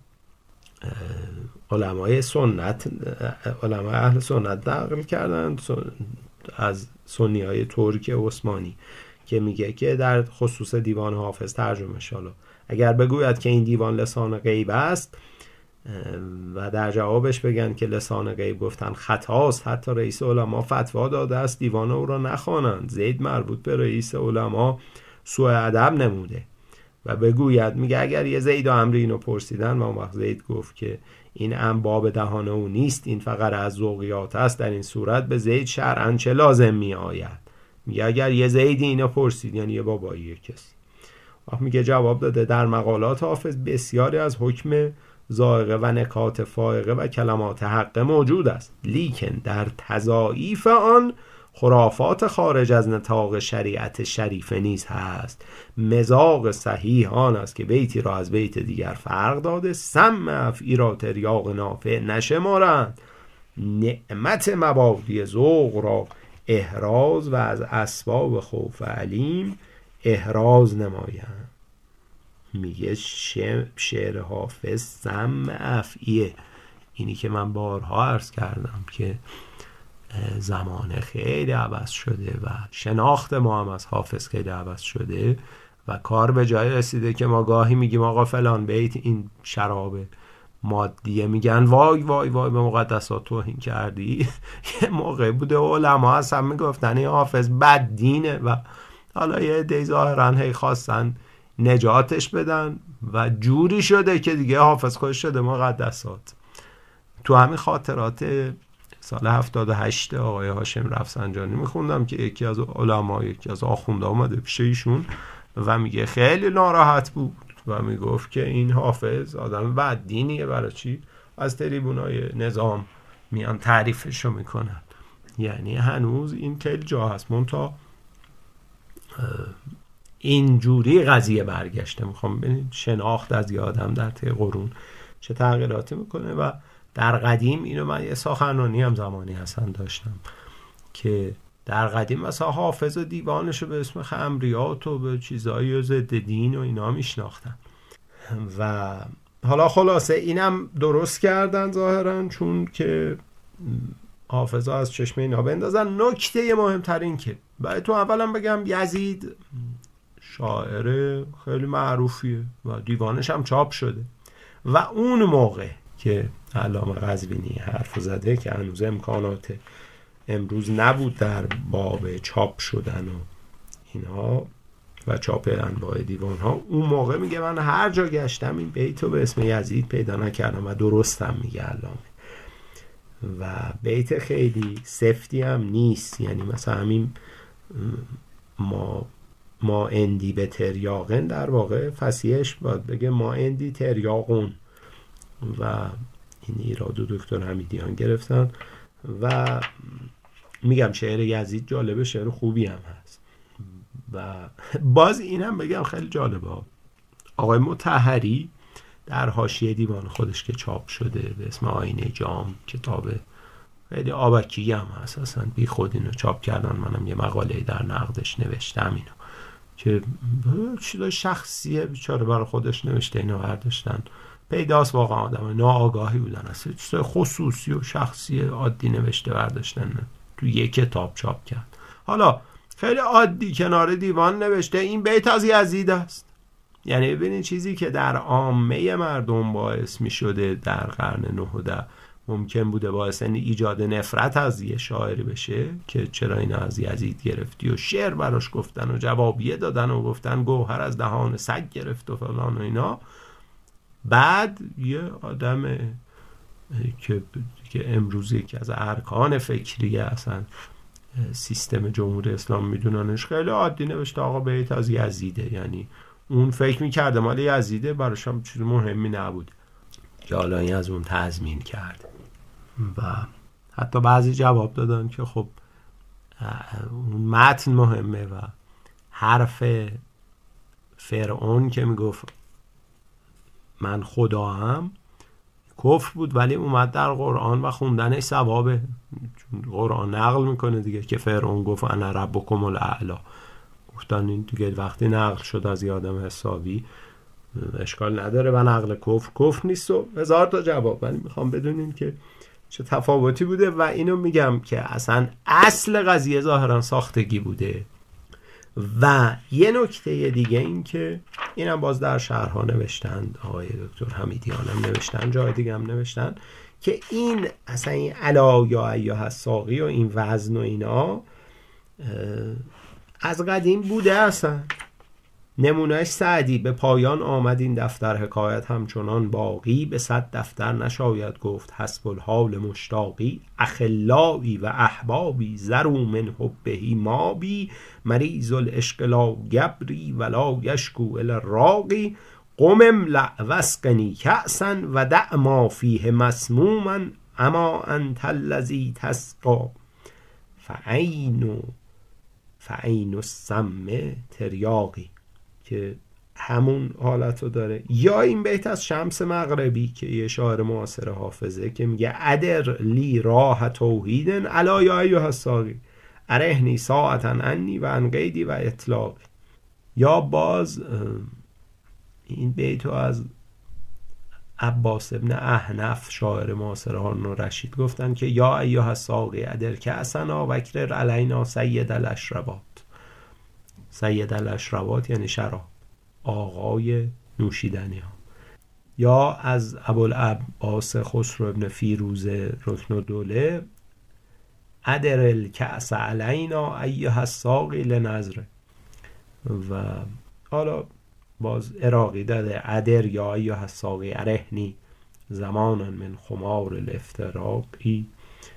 علمای سنت علمای اهل سنت نقل کردن از سنی های ترک عثمانی که میگه که در خصوص دیوان حافظ ترجمه شالا اگر بگوید که این دیوان لسان غیب است و در جوابش بگن که لسان غیب گفتن خطاست، حتی رئیس علما فتوا داده است دیوان او را نخوانند، زید مربوط به رئیس علما سوء ادب نموده. و بگوید میگه اگر یه زید و عمرو اینو پرسیدن و اون وقت زید گفت که این ام باب دهان او نیست این فقط از ذوقیات است، در این صورت به زید شرعاً چه لازم می آید؟ میگه اگر یه زیدی اینو پرسید یعنی یه بابایی کسی. میگه جواب داده در مقالات حافظ بسیاری از حکم ذائقه و نکات فائقه و کلمات حق موجود است، لیکن در تضاعیف آن خرافات خارج از نطاق شریعت شریفه نیز هست. مزاق صحیح آن است که بیتی را از بیت دیگر فرق داده، سم افعی را تریاق نافع نشمارند، نعمت مبادی ذوق را احراز و از اسباب خوف علیم احراز نمایند. میگه شعر حافظ سم افعیه، اینی که من بارها عرض کردم که زمانه خیلی عوض شده و شناخت ما هم از حافظ خیلی عوض شده و کار به جای رسیده که ما گاهی میگیم آقا فلان بیت این شراب مادیه میگن وای وای وای به مقدسات توهین کردی. یه موقع بوده علما اصلا میگفتن این حافظ بد دینه و حالا یه عده ظاهرا هی خواستن نجاتش بدن و جوری شده که دیگه حافظ خودش شده مقدسات. تو همین خاطرات سال 78 آقای هاشم رفسنجانی میخوندم که یکی از علما، یکی از آخونده اومده پیش ایشون و میگه خیلی ناراحت بود و میگفت که این حافظ آدم بد دینیه، برای چی از تریبونای نظام میان تعریفشو میکنن. یعنی هنوز این خیلی جا هست، منتها اینجوری قضیه برگشته. میخوام ببینید شناخت از یه آدم در طی قرون چه تغییراتی میکنه. و در قدیم اینو من یه سخنرانی هم زمانی حسن داشتم که در قدیم مثلا حافظ و دیوانشو به اسم خمریات و به چیزایی ضد دین و اینا میشناختن و حالا خلاصه اینم درست کردن ظاهرا چون که حافظا از چشمه اینا بندازن. نکته مهمتر این که باید تو اولا بگم یزید شاعر خیلی معروفیه و دیوانش هم چاپ شده و اون موقع که علامه قزوینی حرف زده که هنوز امکانات امروز نبود در باب چاپ شدن و اینها و چاپ انواع دیوان ها، اون موقع میگه من هر جا گشتم این بیتو به اسم یزید پیدا نکردم و درستم میگه علامه و بیت خیلی سفتی هم نیست. یعنی مثلا همین ما اندی به تریاقن در واقع فصیحش باید بگه ما اندی تریاقون و این ایراد دکتر حمیدیان گرفتن و میگم شعر یزید جالبه، شعر خوبی هم هست. و باز این هم بگم خیلی جالبه، آقای مطهری در حاشیه دیوان خودش که چاپ شده به اسم آینه جام، کتاب خیلی آبکی هم هست، اصلا بی خود اینو چاپ کردن، منم یه مقاله در نقدش نوشتم اینو که چیزای شخصیه بیچاره برای خودش نوشته، اینو برداشتن پیداست واقعا آدم ناآگاهی بودن، اصلا چیزای خصوصی و شخصی عادی نوشته برداشتن تو یک کتاب چاپ کرد. حالا خیلی عادی کنار دیوان نوشته این بیت از یزید است. یعنی ببینید چیزی که در عامه مردم باعث می شده در قرن 19 ممکن بوده باعث ایجاد نفرت از یه شاعری بشه که چرا این از یزید گرفتی و شعر براش گفتن و جوابیه دادن و گفتن گوهر از دهان سگ گرفت و فلان و اینا. بعد یه آدم که امروزی که از ارکان فکری اصلا سیستم جمهوری اسلام میدوننش خیلی عادی نوشته آقا بیت از یزیده. یعنی اون فکر میکرده مال یزیده، براش هم چیز مهمی نبود که حالا این از اون تضمین کرد. و حتی بعضی جواب دادن که خب اون متن مهمه و حرف فرعون که میگفت من خدا هم کفر بود ولی اومد در قرآن و خوندنش ثوابه، چون قرآن نقل میکنه دیگه که فرعون گفت انا ربکم الاعلی. گفتن این دیگه وقتی نقل شد از یه آدم حسابی اشکال نداره و نقل کفر نیست و هزار تا جواب. ولی میخوام بدونین که چه تفاوتی بوده و اینو میگم که اصلا اصل قضیه ظاهرا ساختگی بوده. و یه نکته دیگه این که اینم باز در شرح‌ها نوشتن، آقای دکتر حمیدیان هم نوشتن، جای دیگه هم نوشتن که این اصلا این علا یا ایها الساقی و این وزن و اینا از قدیم بوده. اصلا نمونهش سعدی به پایان آمد این دفتر حکایت همچنان باقی، به 100 دفتر نشاید گفت حسب الحال مشتاقی، اخلایی و احبابی زرو من حبهی مابی، مریض العشق لا گبری ولا یشکو الی الراقی، قمم لعوسقنی کأسا و دع ما فیه مسموما اما انت الذی تسقا فعین السم تریاقی، که همون حالت رو داره. یا این بیت از شمس مغربی که یه شاعر معاصر حافظه که میگه ادر لی راه توحید علا یا ایها الساقی ارهنی ساعتا انی و عن قیدی و اطلاق. یا باز این بیت رو از عباس ابن احنف شاعر معاصر هارون الرشید گفتن که یا ایها الساقی ادر کأسنا و اکرر علینا سید الاشربات. سید الاشربات یعنی شراب، آقای نوشیدنی ها. یا از ابوالعباس خسرو ابن فیروز رکن الدوله ادر الکأس علینا ایها الساقی لنظره. و حالا باز عراقی داده ادر یا ایها الساقی ارهنی زمانا من خمار الافتراقی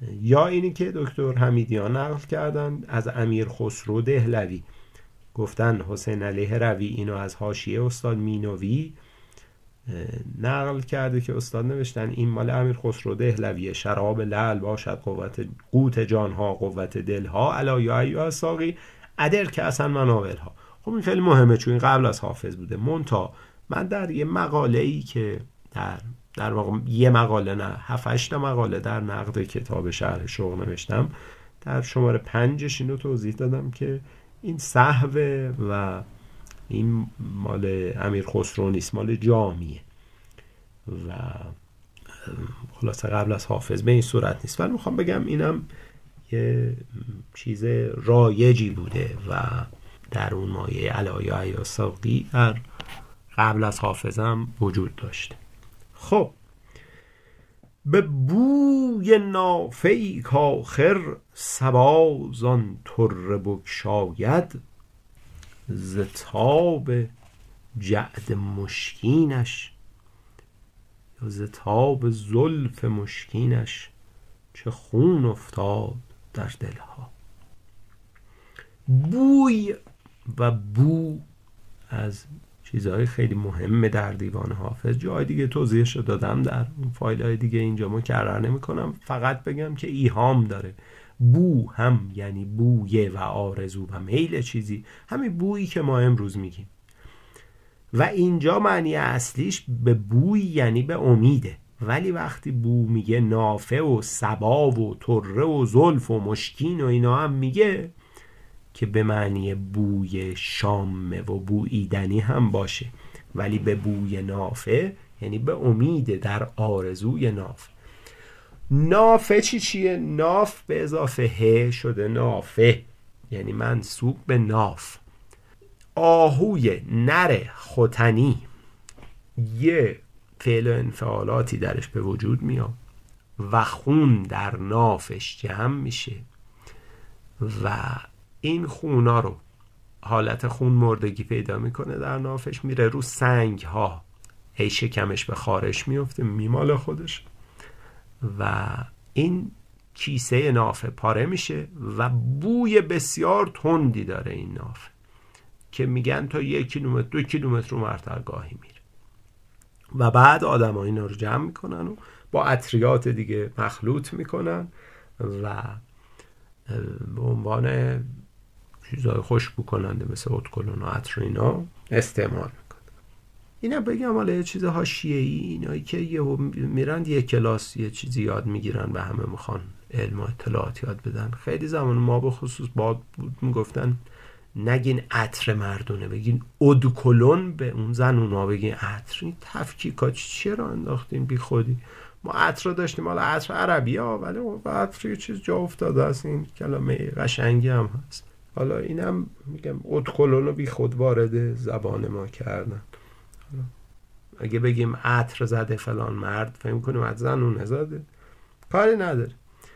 یا اینی که دکتر حمیدیان نقل کردن از امیر خسرو دهلوی، گفتن حسین علیه روی اینو از حاشیه استاد مینوی نقل کرده که استاد نوشتن این مال امیر خسرو دهلویه. شراب لعل باشد قوت جانها قوت دلها الا یا ایها ساقی ادر که اصلا مناولها. خب این خیلی مهمه چون این قبل از حافظ بوده. منتها من در یه مقاله ای که در واقع یه مقاله نه 7-8 مقاله در نقد کتاب شرح شوق نوشتم، در شماره 5 اینو توضیح دادم که این سهوه و این مال امیر خسرو نیست، مال جامیه و خلاصه قبل از حافظ به این صورت نیست. ولی میخوام بگم اینم یه چیز رایجی بوده و در اون مایه علایه یا ساقی در قبل از حافظم وجود داشته. خب به بوی نافه‌ای کآخر صبا زان طره بگشاید، ز تاب جعد مشکینش یا ز تاب زلف مشکینش چه خون افتاد در دلها. بوی و بو از چیزهای خیلی مهمه در دیوان حافظ. جای دیگه توضیحش رو دادم در فایل‌های دیگه، اینجا مکرر نمی‌کنم، فقط بگم که ایهام داره. بو هم یعنی بویه و آرزو و میل چیزی، همین بویی که ما امروز میگیم. و اینجا معنی اصلیش به بوی یعنی به امیده، ولی وقتی بو میگه نافه و صبا و طره و زلف و مشکین و اینا هم میگه که به معنی بوی شامه و بوییدنی هم باشه، ولی به بوی نافه یعنی به امید در آرزوی نافه. نافه چیه؟ ناف به اضافه ه شده نافه، یعنی منسوب به ناف. آهوی نر ختنی یه فعل و انفعالاتی درش به وجود میاد و خون در نافش جمع میشه و این خونا رو حالت خون مردگی پیدا میکنه در نافش، میره رو سنگ ها، هی شکمش به خارش میفته میماله خودش و این کیسه نافه پاره میشه و بوی بسیار تندی داره این نافه که میگن تا 1 کیلومتر 2 کیلومتر رو مرترگاهی میره. و بعد آدم ها اینا رو جمع میکنن و با عطریات دیگه مخلوط میکنن و به عنوان چیزهای خوشبو کننده مثل ادکلون و عطر اینا استعمال میکنن. اینا بگم حالا یه چیز حاشیه‌ای، اینایی که میرن یه کلاس یه چیزی یاد میگیرن و همه میخوان علم و اطلاعات یاد بدن. خیلی زمان ما به خصوص باد بود میگفتن نگین عطر مردونه، بگین ادکلون، به اون زنونا بگین عطر. این تفکیکا چرا انداختین بی خودی؟ ما عطر رو داشتیم، حالا عطر عربی ها، ولی عطر یه چیز جا افتاده است، این کلمه قشنگی هم هست. حالا اینم میگم ادکلون رو بی خود وارد زبان ما کردن. اگه بگیم عطر زده فلان مرد فهم کنیم از زنونه زده، کاری نداره.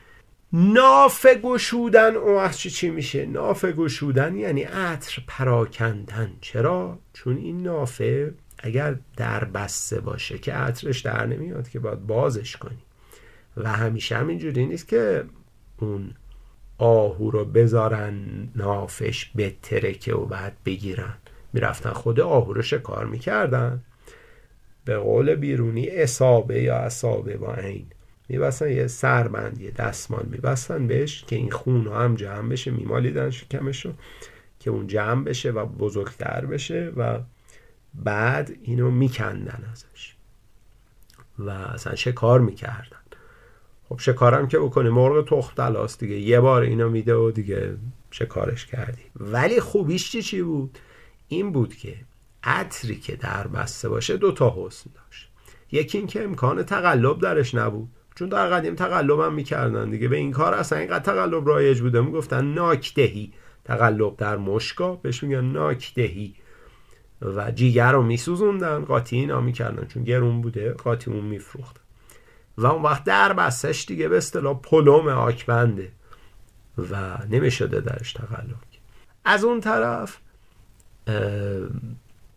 نافه گشودن اون وقت چی میشه؟ نافه گشودن یعنی عطر پراکندن. چرا؟ چون این نافه اگر در بسته باشه که عطرش در نمیاد، که باید بازش کنی و همیشه همینجوری نیست که اون آهو رو بذارن نافش بترکه و بعد بگیرن. میرفتن خود آهو رو شکار میکردن، به قول بیرونی اصابه یا اصابه با عین میبستن، یه سربند یه دستمال میبستن بهش که این خون هم جمع بشه، میمالیدن شکمشو که اون جمع بشه و بزرگتر بشه و بعد اینو میکندن ازش و اصلا شکار میکردن. خب شکارم که بکنه مرغ تخم طلاست دیگه، یه بار اینو میده و دیگه شکارش کردی. ولی خوبیش چی بود؟ این بود که عطری که در بسته باشه 2 تا حسن داشت. یکی این که امکان تقلب درش نبود، چون در قدیم تقلب هم میکردن دیگه. به این کار اصلا اینقدر تقلب رایج بوده میگفتن ناکدهی، تقلب در مشکا بهش میگن ناکدهی، و جیگر رو میسوزوندن، قاطی اینا میکردن چون گرون بوده، قاطی اون میفروختن و اون وقت در بستش دیگه به اصطلاح پلوم آکبنده و نمیشده درش تقلب. از اون طرف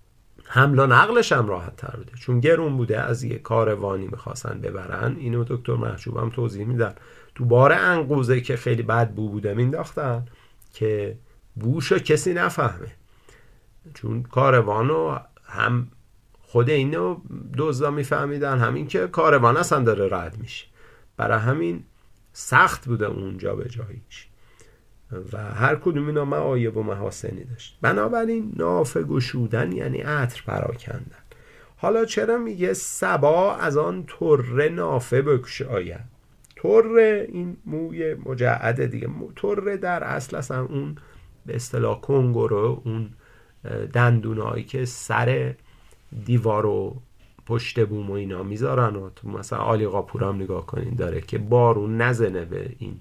حمل و نقلش هم راحت تر بوده، چون گرون بوده. از یه کاروانی میخواستن ببرن، اینو دکتر محجوب هم توضیح میدن، تو بار انقوزه که خیلی بد بوده مینداختن که بوشو کسی نفهمه، چون کاروانو هم خود اینو دزدا میفهمیدن، همین که کاروان اصلا داره رد میشه، برای همین سخت بوده اونجا به جاییش و هر کدوم اینا معایب و محاسنی داشت. بنابراین نافه گشودن یعنی عطر پراکندن. حالا چرا میگه صبا از آن طره نافه بگشاید؟ طره این موی مجعد دیگه، طره در اصل اصلا اون به اصطلاح کنگورو، اون دندونایی که سر دیوار و پشت بوم و اینا میذارن و تو مثلا عالی قاپور هم نگاه کنین داره که بارون نزنه به این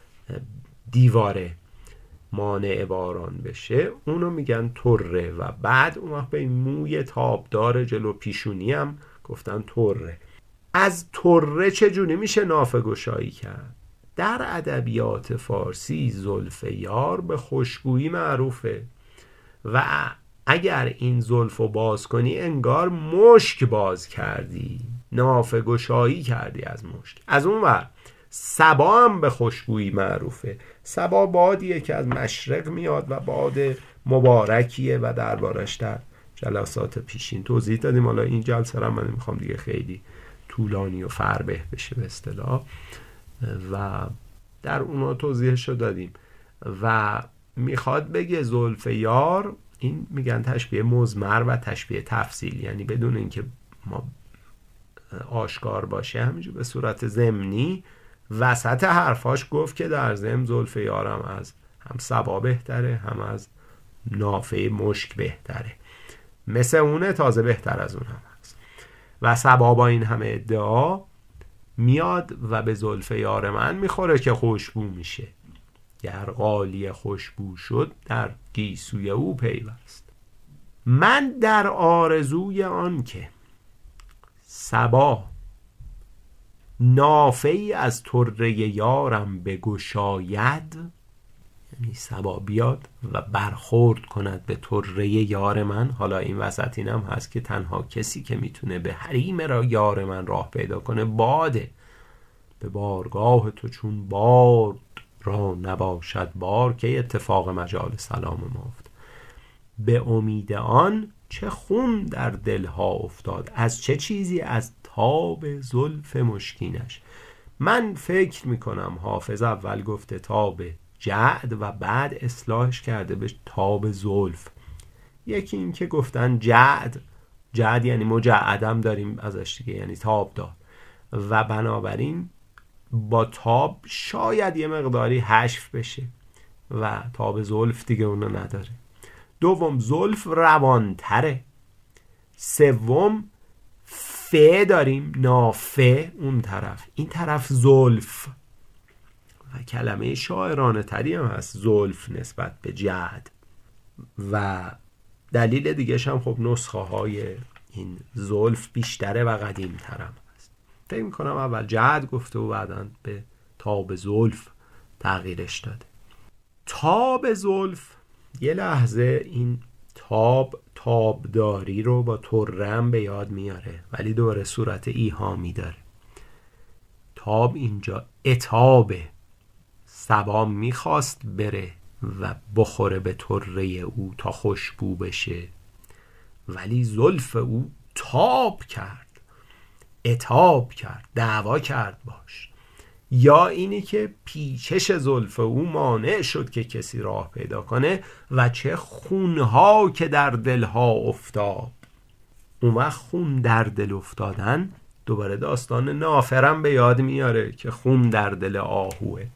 دیواره، مانع باران بشه، اونو میگن طره. و بعد اون وقت به این موی تابدار جلو پیشونی هم گفتن طره. از طره چجوری میشه نافه گشایی کرد؟ در ادبیات فارسی زلف یار به خوشبویی معروفه و اگر این زلفو باز کنی انگار مشک باز کردی، نافه گشایی کردی از مشک. از اون ور صبا هم به خوشبویی معروفه. صبا بادیه که از مشرق میاد و باد مبارکیه و دربارش در جلسات پیشین توضیح دادیم. حالا این جلسه رو من نمیخوام دیگه خیلی طولانی و فربه بشه به اصطلاح و در اونا توضیحشو دادیم. و میخواد بگه زلف یار، این میگن تشبیه مضمر و تشبیه تفصیل، یعنی بدون اینکه ما آشکار باشه همینجور به صورت ضمنی وسط حرفاش گفت که در ضمن زلف یارم از هم صبا بهتره هم از نافه مشک بهتره، مثل اونه، تازه بهتر از اون هم هست. و صبا با این همه ادعا میاد و به زلف یار من میخوره که خوشبو میشه. گر قالی خوشبو شد در گیسوی او پیوست. من در آرزوی آن که صبا نافه ای از طره یارم بگشاید، یعنی صبا بیاد و برخورد کند به طره یار من. حالا این وسط اینم هست که تنها کسی که میتونه به حریم را یار من راه پیدا کنه باده. به بارگاه تو چون باد را نباشد بار، که اتفاق مجال سلام ما افتاد. به امید آن چه خون در دلها افتاد. از چه چیزی؟ از تاب زلف مشکینش. من فکر میکنم حافظ اول گفته تاب جعد و بعد اصلاحش کرده به تاب زلف. یکی این که گفتن جعد یعنی مجعدم داریم ازش دیگه، یعنی تاب دار، و بنابراین با تاب شاید یه مقداری حشف بشه و تاب زلف دیگه اونو نداره. دوم زلف روانتره. سوم فه داریم، نافه اون طرف، این طرف زلف، و کلمه شاعرانه تری هم هست زلف نسبت به جعد. و دلیل دیگه هم خب نسخه های این زلف بیشتره و قدیم ترم هست. فکر میکنم اول جعد گفته و بعداً به تاب زلف تغییرش داده. تاب زلف یه لحظه این تابداری رو با طرم به یاد میاره، ولی دوره صورت ایهامی داره. تاب اینجا اتابه. صبا میخواست بره و بخوره به طره او تا خوشبو بشه، ولی زلف او تاب کرد، اتاب کرد، دعوا کرد باش. یا اینی که پیچش زلف او مانع شد که کسی راه پیدا کنه و چه خونها که در دلها افتاد. اون وقت خون در دل افتادن دوباره داستان نافرم به یاد میاره که خون در دل آهوه.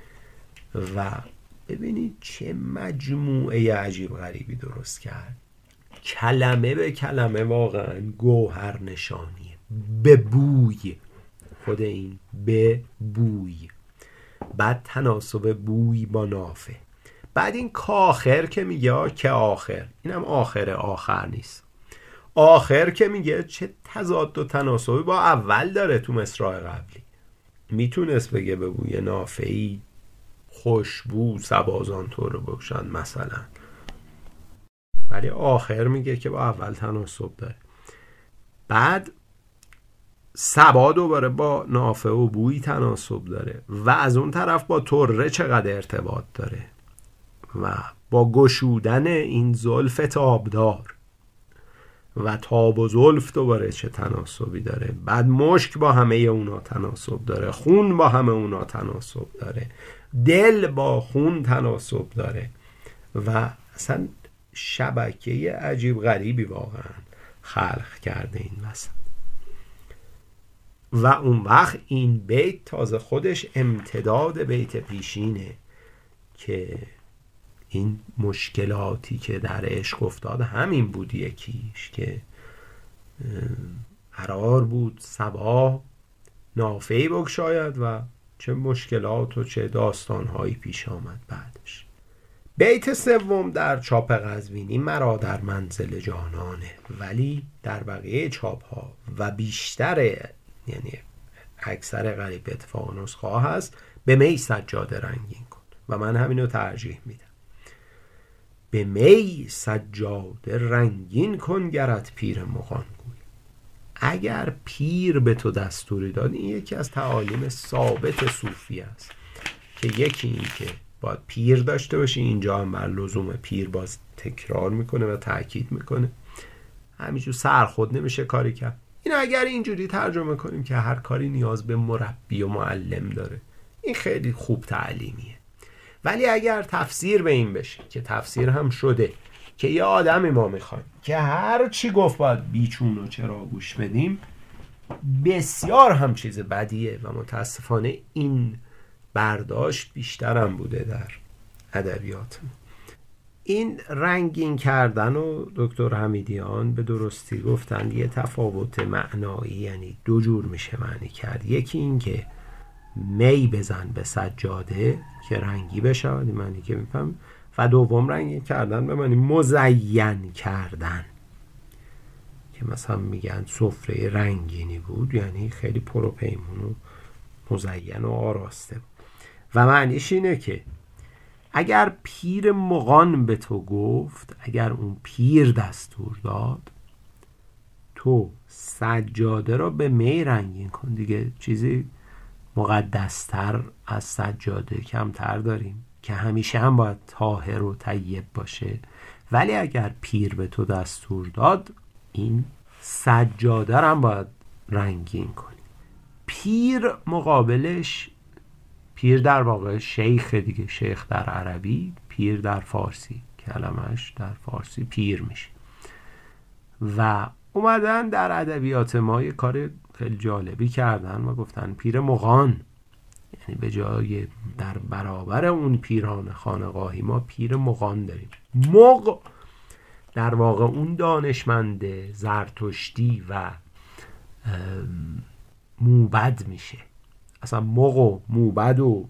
و ببینید چه مجموعه عجیب غریبی درست کرد. کلمه به کلمه واقعا گوهر نشانیه. به بوی، خود این به بوی، بعد تناسب بوی با نافه، بعد این کاخر که میگه که آخر، اینم آخر نیست. آخر که میگه چه تضاد و تناسبی با اول داره. تو مصرع قبلی میتونست بگه به بوی نافه‌ای خوشبو سبازان تو رو بکشن مثلا. ولی آخر میگه که با اول تناسب داره. بعد صبا دوباره با نافه و بوی تناسب داره و از اون طرف با طره چقدر ارتباط داره و با گشودن این زلف تابدار و تاب و زلف دوباره چه تناسبی داره. بعد مشک با همه اونا تناسب داره، خون با همه اونا تناسب داره، دل با خون تناسب داره و اصلا شبکه عجیب غریبی واقعا خلق کرده این وسط. و اون وقت این بیت تازه خودش امتداد بیت پیشینه که این مشکلاتی که در عشق افتاد همین بود، یکیش که قرار بود صبا نافه‌ای بگشاید و چه مشکلات و چه داستانهایی پیش آمد بعدش. بیت سوم در چاپ قزوینی مرا در منزل جانانه، ولی در بقیه چاپ ها و بیشتر یعنی اکثر قریب اتفاق نسخه ها هست به می سجاده رنگین کن و من همینو ترجیح میدم. به می سجاده رنگین کن گرت پیر مغان گوی. اگر پیر به تو دستوری داد، این یکی از تعالیم ثابت صوفی است که یکی این که باید پیر داشته باشی، اینجا هم بر لزوم پیر باز تکرار میکنه و تأکید میکنه، همینجور سرخود نمیشه کاری کرد. این اگر اینجوری ترجمه کنیم که هر کاری نیاز به مربی و معلم داره، این خیلی خوب تعلیمیه. ولی اگر تفسیر به این بشه که تفسیر هم شده که یه آدمی ما میخوایم که هر چی گفت باید بیچون و چرا گوش بدیم، بسیار هم چیز بدیه و متاسفانه این برداشت بیشتر هم بوده در ادبیات. این رنگین کردن و دکتر حمیدیان به درستی گفتن یه تفاوت معنایی، یعنی دو جور میشه معنی کرد. یکی این که می بزن به سجاده که رنگی بشه، معنی که میفهم، و دوم رنگین کردن به معنی مزین کردن که مثلا میگن سفره رنگینی بود، یعنی خیلی پروپیمون و مزین و آراسته بود. و معنیش اینه که اگر پیر مغان به تو گفت، اگر اون پیر دستور داد، تو سجاده را به می رنگین کن. دیگه چیزی مقدستر از سجاده کمتر داریم که همیشه هم باید طاهر و طیب باشه. ولی اگر پیر به تو دستور داد، این سجاده را هم باید رنگین کنی. پیر مقابلش، پیر در واقع شیخ دیگه، شیخ در عربی، پیر در فارسی، کلمش در فارسی پیر میشه. و اومدن در ادبیات ما یه کار خیلی جالبی کردن و گفتن پیر مغان، یعنی به جای در برابر اون پیران خانقاهی ما پیر مغان داریم. مغ در واقع اون دانشمند زرتشتی و موبد میشه. اصلا مغ و موبد و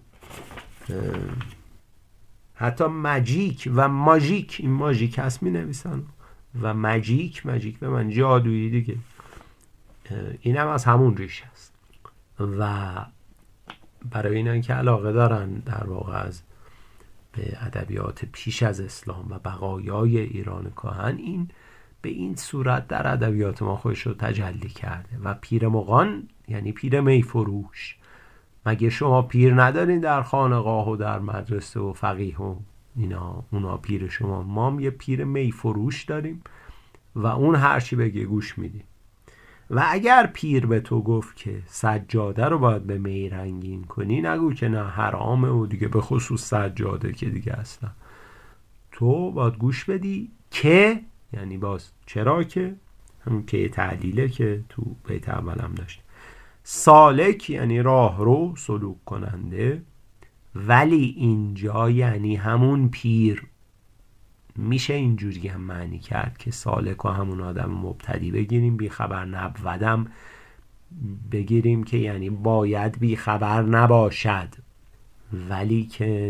حتی ماجیک و ماژیک، این ماژیک هست می نویسن، و ماجیک به من جادویی دیگه، این هم از همون ریشه است. و برای اینان که علاقه دارن در واقع از به ادبیات پیش از اسلام و بقایای ایران کهن، این به این صورت در ادبیات ما خودش رو تجلی کرده. و پیر مغان یعنی پیر میفروش. مگه شما پیر ندارین در خانقاه و در مدرسه و فقیه و اینا؟ اونا پیر شما. ما هم یه پیر میفروش داریم و اون هر چی بگه گوش میدیم. و اگر پیر به تو گفت که سجاده رو باید به می رنگین کنی، نگو که نه حرامه و دیگه، به خصوص سجاده که دیگه اصلا. تو باید گوش بدی که، یعنی باز چرا که، همون که تعلیله که تو بیت اولم داشت. سالک یعنی راه رو، سلوک کننده. ولی اینجا یعنی همون پیر. میشه اینجوری هم معنی کرد که سالک و همون آدم مبتدی بگیریم، بی خبر نبودم بگیریم که یعنی باید بی خبر نباشد، ولی که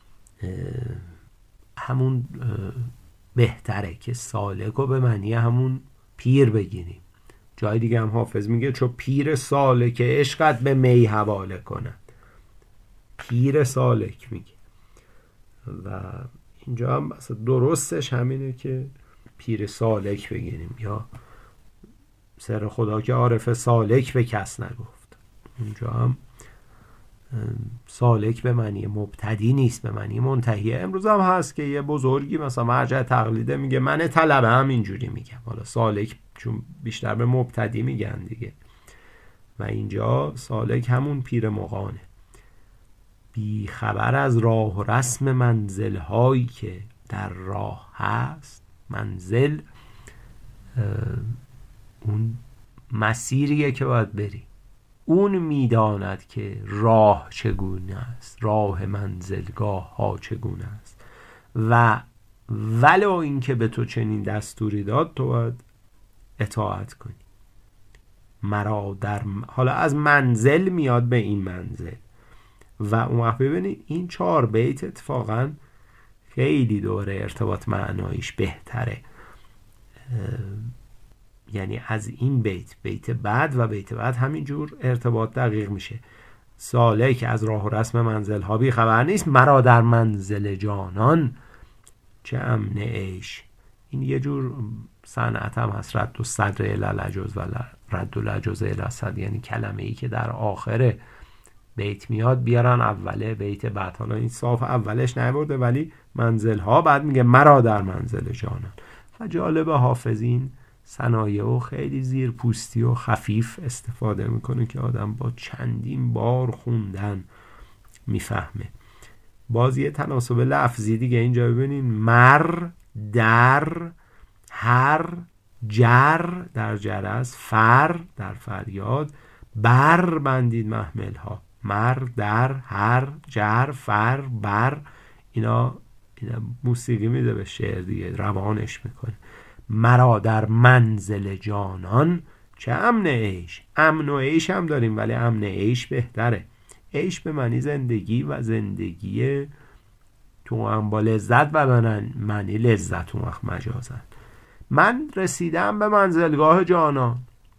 همون بهتره که سالک و به معنی همون پیر بگیریم. جای دیگه هم حافظ میگه چو پیر سالک عشقت به می حواله کند. پیر سالک میگه. و اینجا هم درستش همینه که پیر سالک بگیریم، یا سر خدا که عارف سالک به کس نگفت. اونجا هم سالک به معنی مبتدی نیست، به معنی منتهیه. امروز هم هست که یه بزرگی مثلا مرجع تقلیده میگه من طلبه هم اینجوری میگم. حالا سالک چون بیشتر به مبتدی میگن دیگه، و اینجا سالک همون پیر مغانه. بی خبر از راه و رسم منزل هایی که در راه هست. منزل اون مسیریه که باید بری. اون میداند که راه چگونه است، راه منزلگاه ها چگونه است، و ولو این که به تو چنین دستوری داد تو باید اطاعت کنی. مرا در حالا از منزل میاد به این منزل، و اون وقت ببینید این 4 بیت اتفاقا خیلی دوره ارتباط معناییش بهتره. یعنی از این بیت بعد و بیت بعد همینجور ارتباط دقیق میشه. سالک از راه و رسم منزل ها بی خبر نیست، مرا در منزل جانان چه امن عیش. این یه جور صنعت هم هست، رد و صدر الالعجز و رد و لجز الاسد، یعنی کلمه ای که در آخر بیت میاد بیارن اوله بیت بعد. حالا این صاف اولش نبرده، ولی منزل ها بعد میگه مرا در منزل جانان. و جالب حافظین صنایع و خیلی زیر پوستی و خفیف استفاده میکنه که آدم با چندین بار خوندن میفهمه. باز یه تناسب لفظی دیگه اینجا ببینین، مر در هر جر در جرس، فر در فریاد، بر بندید محمل ها. مر در هر جر فر بر، اینا موسیقی میده به شعر دیگه، روانش میکنه. مرا در منزل جانان چه امن عیش. امن و عیش هم داریم ولی امن عیش بهتره. عیش به معنی زندگی، و زندگی تو هم با لذت، و معنی لذت اون وقت مجازن. من رسیدم به منزلگاه جانان.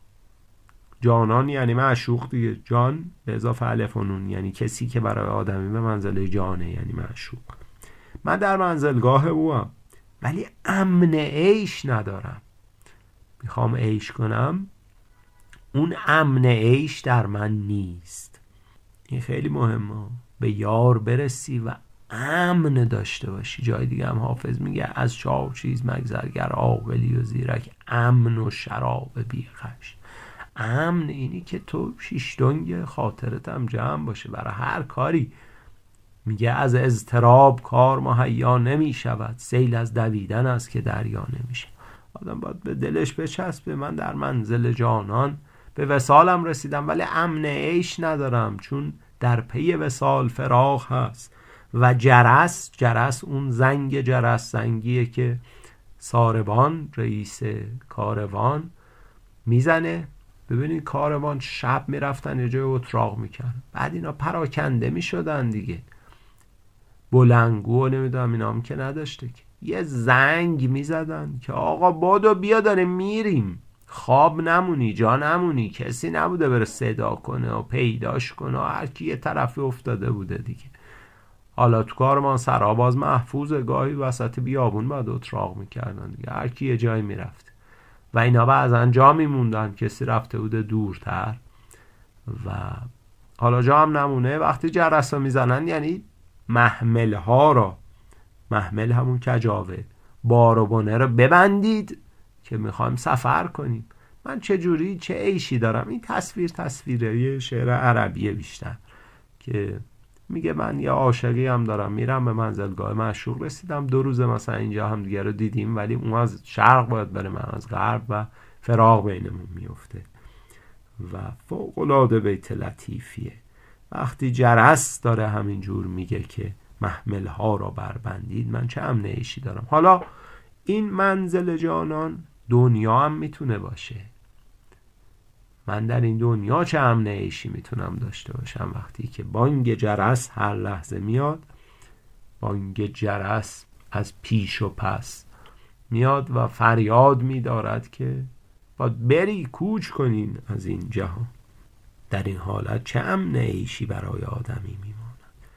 جانان یعنی معشوق دیگه، جان به اضافه الف و نون یعنی کسی که برای آدمی به منزله جانه، یعنی معشوق. من در منزلگاه اوام ولی امن عیش ندارم. میخوام عیش کنم، اون امن عیش در من نیست. این خیلی مهمه، به یار برسی و امن داشته باشی. جای دیگه هم حافظ میگه از 4 چیز مگذرگر عاقلی و زیرک، امن و شراب بی غش. امن اینی که تو شیشتونگ خاطرت هم جمع باشه برای هر کاری. میگه از اضطراب کار مهیا نمی شود، سیل از دویدن است که دریا نمیشه. آدم باید به دلش بچسبه من در منزل جانان به وصالم رسیدم ولی امن عیش ندارم، چون در پی وصال فراق هست. و جرس اون زنگ جرس، زنگیه که ساربان رئیس کاروان میزنه. ببینید کاروان شب میرفتن یه جای اتراق میکردن، بعد اینا پراکنده میشدن دیگه، بلنگو نمیدونم اینا هم که نداشته که، یه زنگ میزدن که آقا بادو بیا داریم میریم، خواب نمونی جا نمونی. کسی نبوده بره صدا کنه و پیداش کنه، هر کی یه طرفی افتاده بوده دیگه. حالا تو کارمان سراباز محفوظه، گاهی وسط بیابون بعد اتراق میکردن دیگه، هر کی یه جایی میرفت و اینا بعضا جا میموندن، کسی رفته بوده دورتر و حالا جا هم نمونه. وقتی جرس رو میزنن یعنی محمل ها را، محمل همون کجاوه، بار و بنه رو ببندید که میخوایم سفر کنیم. من چه جوری چه عیشی دارم. این تصویره یه شعر عربیه بیشتر که میگه من یه عاشقی هم دارم، میرم به منزلگاه معشوق رسیدم، 2 روز مثلا اینجا هم دیگه رو دیدیم ولی اون از شرق باید بره من از غرب و فراق بینمون میفته. و فوق‌العاده بیت لطیفیه. وقتی جرس داره همینجور میگه که محمل ها را بربندید، من چه امن عیشی دارم. حالا این منزل جانان دنیا هم میتونه باشه. من در این دنیا چه امن عیشی میتونم داشته باشم وقتی که بانگ جرس هر لحظه میاد، بانگ جرس از پیش و پس میاد و فریاد میدارد که باید بری کوچ کنین از این جهان. در این حالت چه امن عیشی برای آدمی میماند.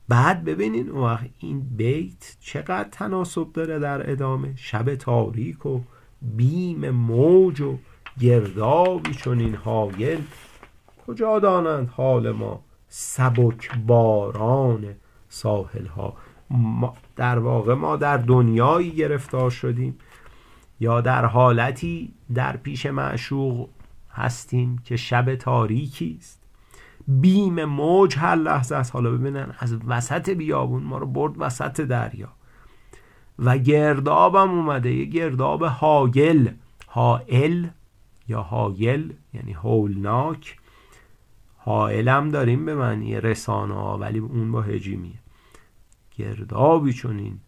بعد ببینین اون وقت این بیت چقدر تناسب داره در ادامه. شب تاریک و بیم موج و گردابی چون این هایل، کجا دانند حال ما سبک باران ساحل ها. در واقع ما در دنیایی گرفتار شدیم یا در حالتی در پیش معشوق هستیم که شب تاریکی است، بیم موج هر لحظه است. حالا ببینن از وسط بیابون ما رو برد وسط دریا و گردابم اومده، یه گرداب هایل، هائل یا هایل یعنی هولناک. هائلم داریم به معنی رسانه ها ولی اون با هجیمیه. گردابی چنین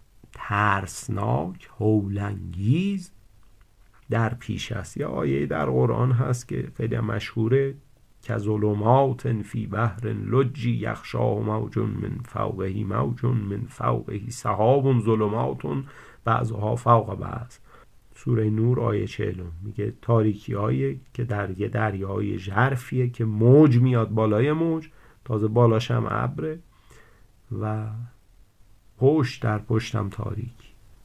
ترسناک هولانگیز در پیش است. یا آیه در قرآن هست که خیلی مشهوره که ظلمات فی بحر لجی یخشاه موج من فوقه موج من فوقه سحاب ظلمات بعضها فوق بعض. سوره نور آیه 40 میگه تاریکی هایی که در یه دریای ژرفیه که موج میاد بالای موج، تازه بالاش هم ابره و پشت در پشتم تاریکی.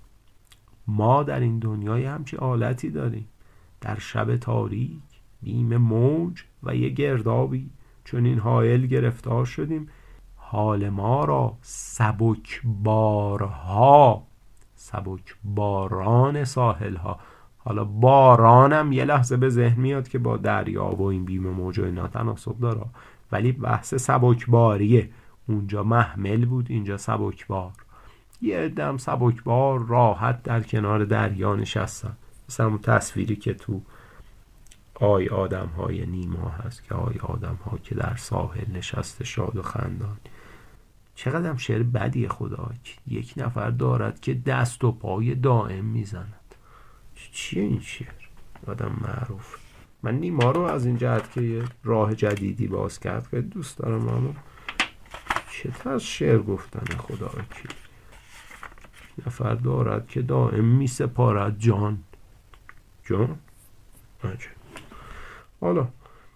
ما در این دنیای همچی حالتی داریم، در شب تاریک بیم موج و یه گردابی چون این حائل گرفتار شدیم. حال ما را سبک بارها، سبک باران ساحل ها. حالا بارانم یه لحظه به ذهن میاد که با دریا و این بیم موج و اینا تناسب داره، ولی بحث سبک باریه. اونجا محمل بود، اینجا سبک بار. یه عده‌ام سبک بار راحت در کنار دریا نشستن، مثلا اون تصویری که تو آی آدم های نیما هست که آی آدم ها که در ساحل نشسته شاد و خندان. چقدر هم شعر بدیه خدا. یک نفر دارد که دست و پای دائم میزند. چیه این شعر؟ آدم معروف. من نیما رو از این جهت که یه راه جدیدی باز کرد که دوست دارم، اما چه طرز شعر گفتن خدا کی نفر دارد که دائم می سپارد جان. حالا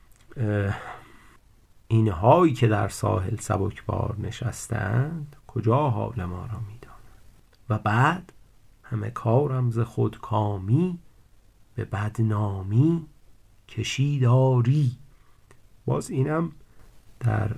اینهایی که در ساحل سبکبار نشستند کجا حال ما را می دانند. و بعد همه کارم ز خودکامی به بدنامی کشیداری. باز اینم در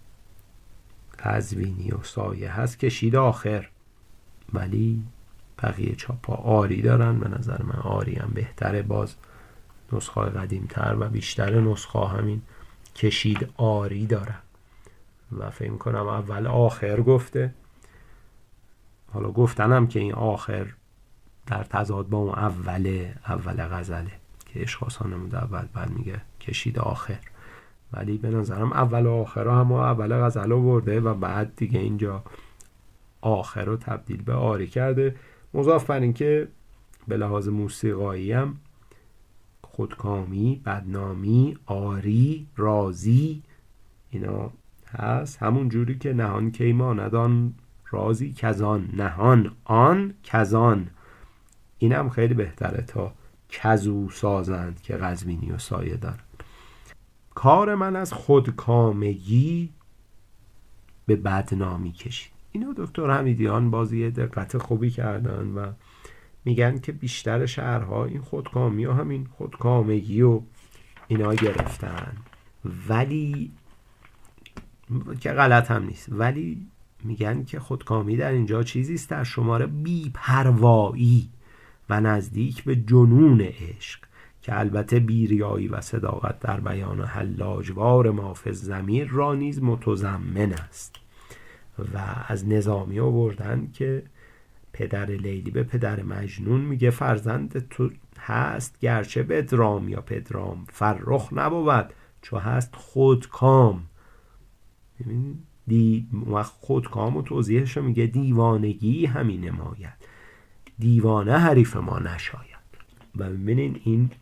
قزوینی و سایه هست، کشید آخر، ولی بقیه چاپا آری دارن. به نظر من آری هم بهتره. باز نسخه قدیم تر و بیشتر نسخه همین کشید آری دارن و فکر کنم اول آخر گفته. حالا گفتنم که این آخر در تضاد با اون اول غزله که اشخاصا نمود اول، بعد میگه کشید آخر، ولی به نظرم اول و آخر هم اول غزله برده و بعد دیگه اینجا آخر رو تبدیل به آری کرده. مضاف بر این که به لحاظ موسیقایی هم خودکامی، بدنامی، آری، رازی اینا هست. همون جوری که نهان کیما ندان رازی کزان، نهان آن کزان. اینم خیلی بهتره تا کزو سازند که قزوینی و سایه داره. کار من از خودکامگی به بدنامی کشید. اینو دکتر حمیدیان بازی دقت خوبی کردن و میگن که بیشتر شهرها این خودکامی و همین خودکامگی و اینا گرفتن، ولی که غلط هم نیست، ولی میگن که خودکامی در اینجا چیزیست در شمار بی‌پروایی و نزدیک به جنون عشق که البته بیریایی و صداقت در بیان حلاجوار مافز ضمیر را نیز متضمن است. و از نظامی آوردن که پدر لیلی به پدر مجنون میگه فرزند تو هست گرچه بدرام یا پدرام فرخ نبود چو هست خودکام. خودکام و توضیحش رو میگه دیوانگی همین نماید، دیوانه حریف ما نشاید. و ببینین این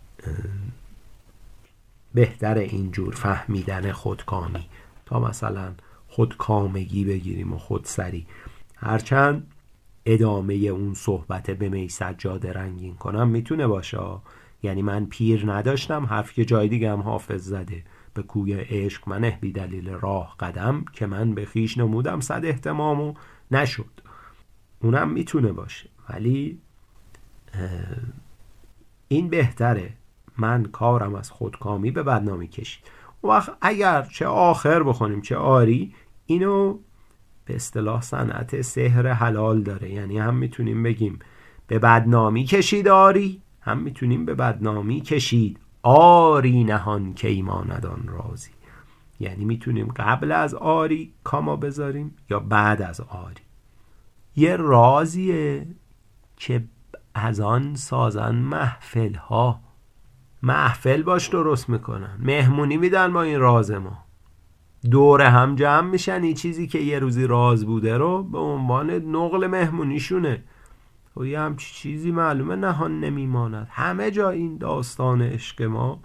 بهتر اینجور فهمیدن خودکامی تا مثلا خودکامگی بگیریم و خودسری. هرچند ادامه اون صحبت به می سجاده رنگین کنم میتونه باشه، یعنی من پیر نداشتم حرف که جای دیگه هم حافظ زده، به کوی عشق منه بی دلیل راه قدم، که من به خیش نمودم صد اهتمام و نشد. اونم میتونه باشه، ولی این بهتره. من کارم از خودکامی به بدنامی کشید. اون وقت اگر چه آخر بخونیم چه آری، اینو به اصطلاح صنعت سحر حلال داره. یعنی هم میتونیم بگیم به بدنامی کشید آری، هم میتونیم به بدنامی کشید آری نهان که ایماندان رازی. یعنی میتونیم قبل از آری کاما بذاریم یا بعد از آری. یه رازیه که از آن سازن محفل ها، محفل باش درست میکنن، مهمونی میدن با این راز ما، دوره هم جمع میشن، این چیزی که یه روزی راز بوده رو به عنوان نقل مهمونیشونه و یه همچی چیزی معلومه نهان نمیماند. همه جا این داستان عشق ما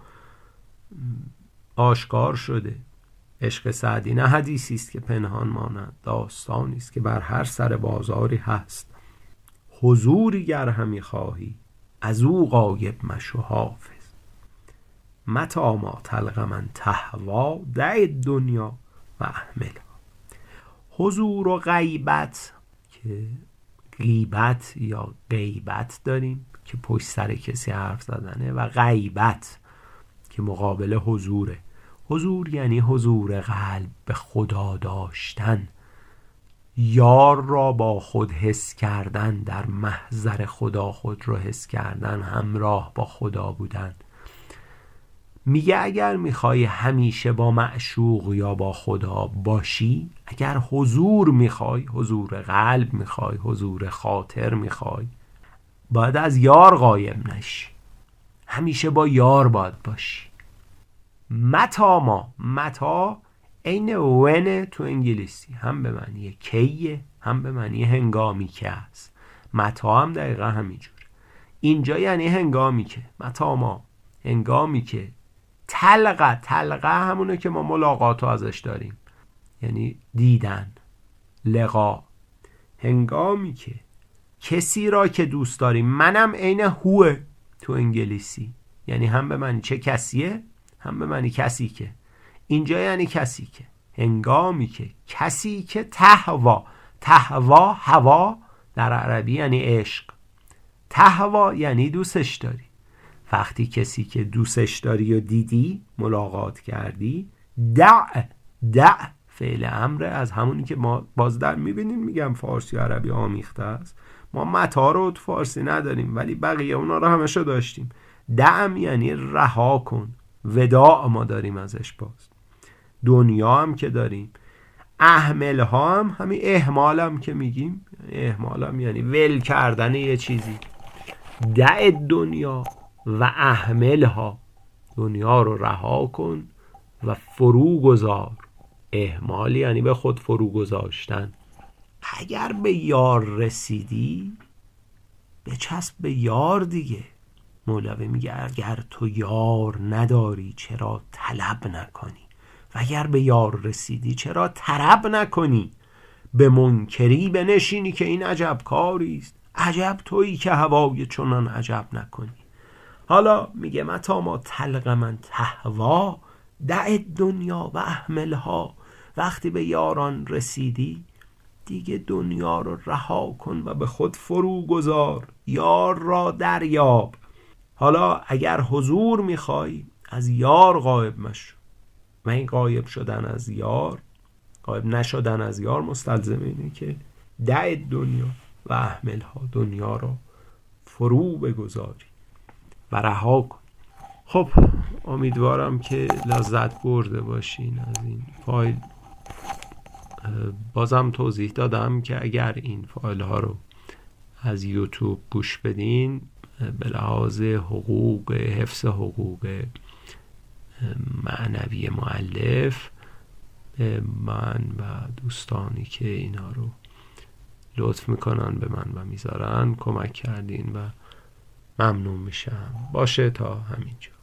آشکار شده. عشق سعدی نه حدیثی است که پنهان ماند، داستانی است که بر هر سر بازاری هست. حضوری گر همی خواهی از او غایب مشو حافظ، متا ما تلق من تهوا دع دنیا و اهملها. حضور و غیبت که غیبت یا غیبت داریم که پشت سر کسی حرف زدنه و غیبت که مقابل حضوره. حضور یعنی حضور قلب، به خدا داشتن، یار را با خود حس کردن، در محضر خدا خود رو حس کردن، همراه با خدا بودن. میگه اگر میخوای همیشه با معشوق یا با خدا باشی، اگر حضور میخوای، حضور قلب میخوای، حضور خاطر میخوای، باید از یار غایب نشی، همیشه با یار باید باشی. متا این when تو انگلیسی هم به معنی کیه، هم به معنی هنگامی که است. متا هم دقیقا همینجور. اینجا یعنی هنگامی که، متا هنگامی که، تلقه همونه که ما ملاقاتو ازش داریم، یعنی دیدن، لقا. هنگامی که کسی را که دوست داریم، منم عین هوه تو انگلیسی، یعنی هم به معنی چه کسیه، هم به معنی کسی که. اینجا یعنی کسی که، هنگامی که کسی که تهوا هوا در عربی یعنی عشق، تهوا یعنی دوستش داری. وقتی کسی که دوستش داری و دیدی، ملاقات کردی، دع فعل امر از همونی که ما باز در میبینیم، میگم فارسی و عربی آمیخته است. ما متا رو تو فارسی نداریم ولی بقیه اونا رو همشو داشتیم. دعم یعنی رها کن، وداع ما داریم ازش. باز دنیا هم که داریم، اهمل ها هم همین اهمال هم که میگیم، اهمال هم یعنی ول کردن یه چیزی. دع دنیا و اهمل ها، دنیا رو رها کن و فرو گذار. اهمال یعنی به خود فرو گذاشتن. اگر به یار رسیدی بچسب به یار دیگه. مولوی میگه اگر تو یار نداری چرا طلب نکنی، و اگر به یار رسیدی چرا طرب نکنی. به منکری بنشینی که این عجب کاریست، عجب تویی که هوای چنان عجب نکنی. حالا میگه متا ما تلق من تهوا دع دنیا و اهملها. وقتی به یاران رسیدی دیگه دنیا رو رها کن و به خود فرو گذار، یار را دریاب. حالا اگر حضور میخوای از یار غایب مشو، و این غایب شدن از یار، غایب نشدن از یار مستلزم اینه که دع دنیا و اهملها، دنیا را فرو بگذاری و رها کن. خب امیدوارم که لذت برده باشین از این فایل. بازم توضیح دادم که اگر این فایل ها رو از یوتیوب گوش بدین، به لحاظ حقوق، حفظ حقوق معنوی مؤلف، من و دوستانی که اینا رو لطف میکنن به من و میذارن کمک کردین و ممنون میشم. باشه تا همینجا.